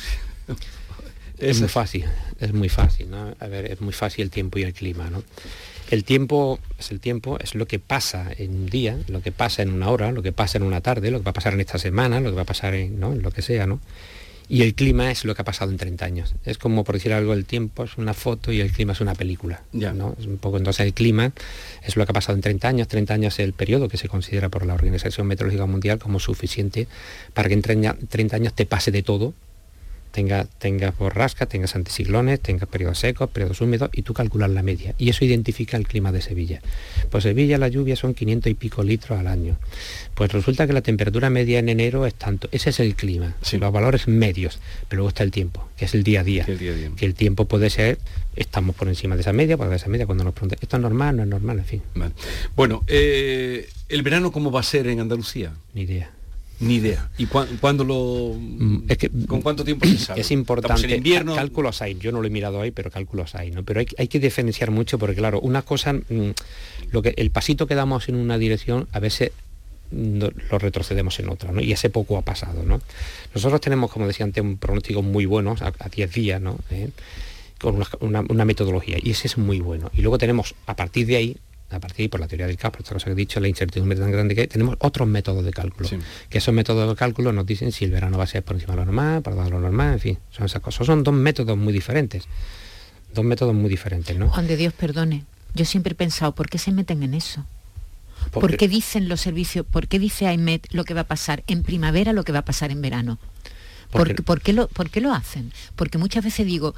Es, es muy fácil, es muy fácil, ¿no? A ver, es muy fácil el tiempo y el clima, ¿no? El tiempo es el tiempo, es lo que pasa en un día, lo que pasa en una hora, lo que pasa en una tarde, lo que va a pasar en esta semana, lo que va a pasar en, ¿no? en lo que sea, ¿no? Y el clima es lo que ha pasado en treinta años. Es como, por decir algo, el tiempo es una foto y el clima es una película, ya. ¿no? Es un poco, entonces el clima es lo que ha pasado en treinta años. treinta años es el periodo que se considera por la Organización Meteorológica Mundial como suficiente para que en treinta años te pase de todo. Tengas tenga borrascas, tengas anticiclones, tengas periodos secos, periodos húmedos y tú calculas la media. Y eso identifica el clima de Sevilla. Pues Sevilla la lluvia son quinientos y pico litros al año. Pues resulta que la temperatura media en enero es tanto. Ese es el clima, sí. Los valores medios. Pero luego está el tiempo, que es el día a día. El día a día. Que el tiempo puede ser, estamos por encima de esa media, por de esa media, cuando nos preguntan, ¿esto es normal? No es normal, en fin. Vale. Bueno, eh, ¿el verano cómo va a ser en Andalucía? Ni idea. Ni idea. ¿Y cu cuándo lo...? Es que, ¿Con cuánto tiempo se sabe? Es importante. ¿Estamos en invierno? Cálculos hay. Yo no lo he mirado ahí, pero cálculos hay, ¿no? Pero hay, hay que diferenciar mucho porque, claro, una cosa... Lo que, el pasito que damos en una dirección, a veces no, lo retrocedemos en otra, ¿no? Y hace poco ha pasado, ¿no? Nosotros tenemos, como decía antes, un pronóstico muy bueno, a diez días, ¿no? ¿Eh? con una, una, una metodología, y ese es muy bueno. Y luego tenemos, a partir de ahí, a partir de ahí, por la teoría del caos, por esta cosa que he dicho, la incertidumbre tan grande que hay, tenemos otros métodos de cálculo, sí. que esos métodos de cálculo nos dicen si el verano va a ser por encima de lo normal, por debajo de lo normal, en fin, son esas cosas. Son dos métodos muy diferentes, dos métodos muy diferentes, ¿no? Juan de Dios, perdone, yo siempre he pensado, ¿por qué se meten en eso? Porque, ¿por qué dicen los servicios, por qué dice AEMET lo que va a pasar en primavera, lo que va a pasar en verano? ¿Por, ¿Por, ¿por, qué, lo, ¿Por qué lo hacen? Porque muchas veces digo,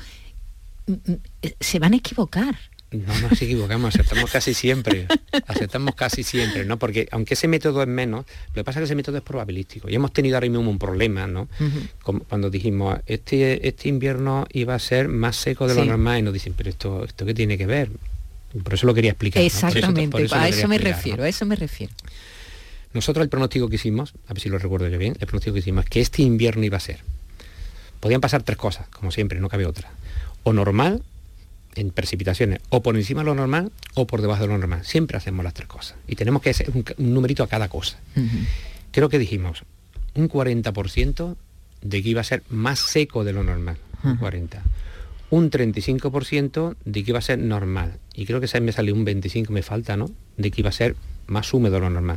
se van a equivocar. No nos equivocamos, aceptamos casi siempre, aceptamos casi siempre, ¿no? Porque aunque ese método es menos, lo que pasa es que ese método es probabilístico. Y hemos tenido ahora mismo un problema, ¿no? Uh-huh. Como cuando dijimos, este, este invierno iba a ser más seco de lo sí. normal, y nos dicen, pero esto, ¿esto qué tiene que ver? Por eso lo quería explicar. Exactamente, ¿no? Por eso, por eso a eso me explicar, refiero, ¿no? a eso me refiero. Nosotros el pronóstico que hicimos, a ver si lo recuerdo yo bien, el pronóstico que hicimos es que este invierno iba a ser. Podían pasar tres cosas, como siempre, no cabe otra. O normal, en precipitaciones, o por encima de lo normal, o por debajo de lo normal. Siempre hacemos las tres cosas. Y tenemos que hacer un, un numerito a cada cosa. Uh-huh. Creo que dijimos un cuarenta por ciento de que iba a ser más seco de lo normal. Uh-huh. cuarenta. Un treinta y cinco por ciento de que iba a ser normal. Y creo que esa me salió un veinticinco, me falta, ¿no? De que iba a ser más húmedo de lo normal.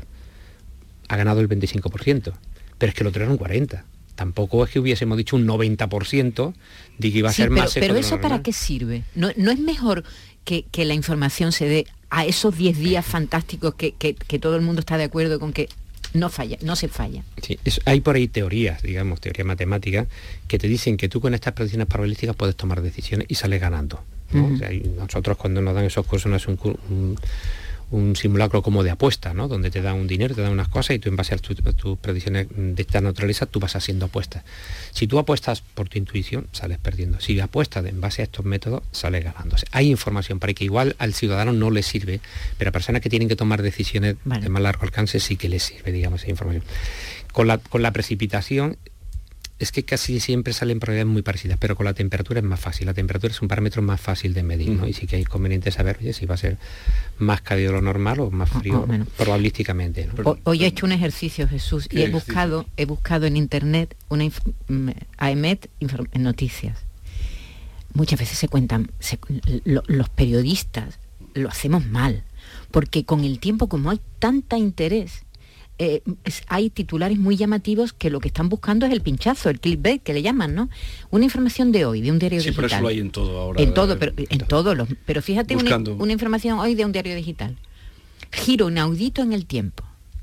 Ha ganado el veinticinco por ciento. Pero es que lo otro era un cuarenta por ciento. Tampoco es que hubiésemos dicho un noventa por ciento de que iba a sí, ser pero, más seco. Pero de eso lo normal. ¿para qué sirve? ¿No, no es mejor que, que la información se dé a esos diez días fantásticos que, que, que todo el mundo está de acuerdo con que no falla, no se falla? Sí, es, hay por ahí teorías, digamos, teorías matemáticas, que te dicen que tú con estas predicciones probabilísticas puedes tomar decisiones y sales ganando, ¿no? Uh-huh. O sea, nosotros cuando nos dan esos cursos nos un, un un simulacro como de apuesta, ¿no? Donde te dan un dinero, te dan unas cosas y tú en base a tus tu predicciones de esta naturaleza tú vas haciendo apuestas. Si tú apuestas por tu intuición, sales perdiendo. Si apuestas en base a estos métodos, sales ganando. O sea, hay información para que igual al ciudadano no le sirve, pero a personas que tienen que tomar decisiones vale. de más largo alcance sí que les sirve, digamos, esa información. Con la, con la precipitación, es que casi siempre salen probabilidades muy parecidas, pero con la temperatura es más fácil. La temperatura es un parámetro más fácil de medir, ¿no? Uh-huh. Y sí que hay conveniente saber, oye, si va a ser más cálido de lo normal o más frío, uh-huh. probabilísticamente, ¿no? Hoy, hoy he hecho un ejercicio, Jesús, y he ejercicio? buscado, he buscado en internet una inf AEMET en noticias. Muchas veces se cuentan, se, lo, los periodistas lo hacemos mal, porque con el tiempo, como hay tanta interés, Eh, es, hay titulares muy llamativos que lo que están buscando es el pinchazo, el clickbait que le llaman, ¿no? Una información de hoy, de un diario sí, digital. Sí, pero eso lo hay en todo ahora. En todo, pero en todos los. Pero fíjate, una, una información hoy de un diario digital. Giro inaudito en el tiempo.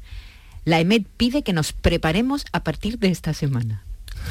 La AEMET pide que nos preparemos a partir de esta semana.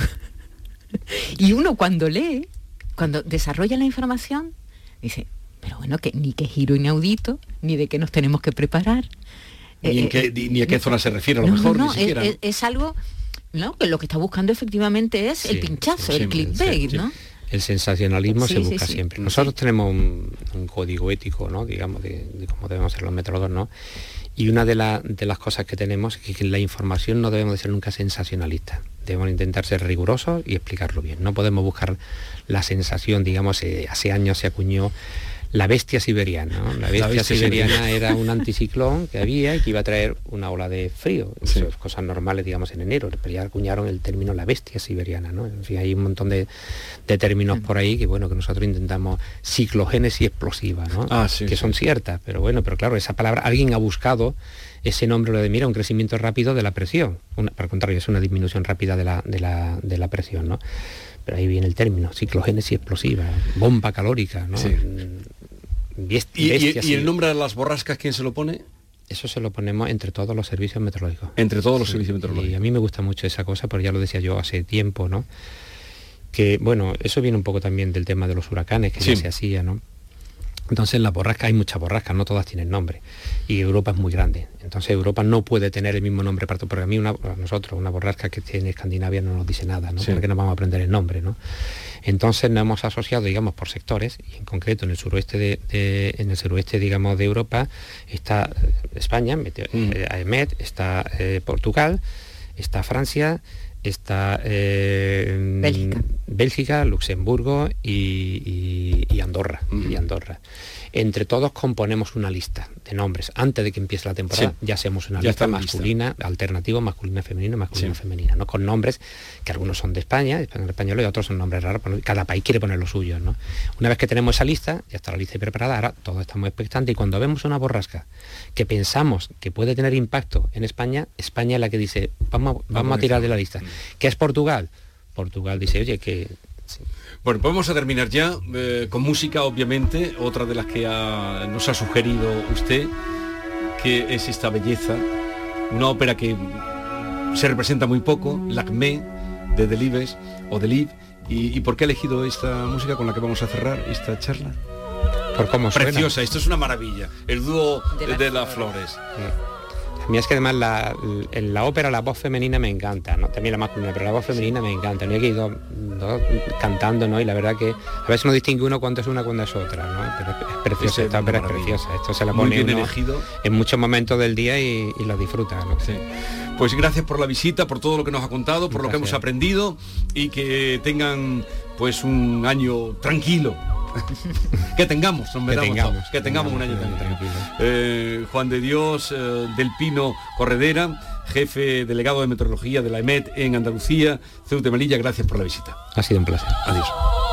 Y uno cuando lee, cuando desarrolla la información, dice, pero bueno, que ni que giro inaudito, ni de qué nos tenemos que preparar. Ni, en qué, ni a qué zona se refiere, a lo no, mejor, no, ni siquiera. Es, es, es algo, ¿no? Que lo que está buscando efectivamente es sí, el pinchazo, sí, el clickbait, sí, ¿no? El sensacionalismo sí, se busca sí, sí. siempre. Nosotros tenemos un, un código ético, ¿no? Digamos, de, de cómo debemos ser los meteorólogos, ¿no? Y una de, la, de las cosas que tenemos es que la información no debemos de ser nunca sensacionalista. Debemos intentar ser rigurosos y explicarlo bien. No podemos buscar la sensación, digamos, eh, hace años se acuñó la bestia siberiana, ¿no? La bestia, la bestia siberiana, siberiana era un anticiclón que había y que iba a traer una ola de frío. Sí. Eso es cosas normales, digamos, en enero, pero ya acuñaron el término la bestia siberiana, ¿no? En fin, hay un montón de, de términos por ahí que, bueno, que nosotros intentamos, ciclogénesis explosiva, ¿no? Ah, sí, que sí. son ciertas, pero bueno, pero claro, esa palabra, alguien ha buscado ese nombre, lo de, mira, un crecimiento rápido de la presión. Una, por el contrario, es una disminución rápida de la, de la, de la presión, ¿no? Pero ahí viene el término, ciclogénesis explosiva, bomba calórica, ¿no? Sí. Bestia, ¿Y, y, y el nombre de las borrascas quién se lo pone? Eso se lo ponemos entre todos los servicios meteorológicos. Entre todos los sí, servicios meteorológicos. Y a mí me gusta mucho esa cosa, porque ya lo decía yo hace tiempo, ¿no? Que, bueno, eso viene un poco también del tema de los huracanes, que sí. ya se hacía, ¿no? Entonces en las borrascas hay muchas borrascas, no todas tienen nombre. Y Europa es muy grande. Entonces Europa no puede tener el mismo nombre para todo. Porque a mí, una, a nosotros, una borrasca que tiene Escandinavia no nos dice nada, ¿no? Sí. Porque no vamos a aprender el nombre, ¿no? Entonces nos hemos asociado, digamos, por sectores, y en concreto en el suroeste de, de en el suroeste, digamos, de Europa está España, mm. eh, AEMET, está eh, Portugal, está Francia, está eh, Bélgica. Bélgica, Luxemburgo y, y, y Andorra. Mm. Y Andorra. Entre todos componemos una lista de nombres. Antes de que empiece la temporada, sí, ya hacemos una lista masculina, lista. alternativa, masculina, femenina, masculina, sí. femenina, ¿no? Con nombres que algunos son de España, español, y otros son nombres raros. Cada país quiere poner los suyos, ¿no? Una vez que tenemos esa lista, ya está la lista preparada, ahora todos estamos expectantes, y cuando vemos una borrasca que pensamos que puede tener impacto en España, España es la que dice, vamos, vamos a tirar de la lista. ¿Qué es Portugal? Portugal dice, oye, que... Sí. Bueno, pues vamos a terminar ya eh, con música, obviamente, otra de las que ha, nos ha sugerido usted, que es esta belleza, una ópera que se representa muy poco, L'Acmé, de Delibes o Delibes. ¿Y, ¿Y por qué ha elegido esta música con la que vamos a cerrar esta charla? Por cómo suena. Preciosa, esto es una maravilla, el dúo de, de, de las flores. Sí. A mí es que además la, en la ópera la voz femenina me encanta, ¿no? También la masculina, pero la voz femenina me encanta. No hay que ir dos, dos cantando, ¿no? Y la verdad que a veces no distingue uno cuando es una, cuando es otra, ¿no? Pero es, es preciosa, esta ópera es preciosa. Esto se la pone uno elegido en muchos momentos del día y, y lo disfruta, ¿no? Sí. Pues gracias por la visita, por todo lo que nos ha contado, por gracias. Lo que hemos aprendido, y que tengan pues un año tranquilo. que tengamos, que tengamos, que tengamos un año tranquilo. Eh, Juan de Dios eh, del Pino Corredera, jefe delegado de meteorología de la E M E T en Andalucía, Ceuta y Melilla, gracias por la visita. Ha sido un placer. Adiós.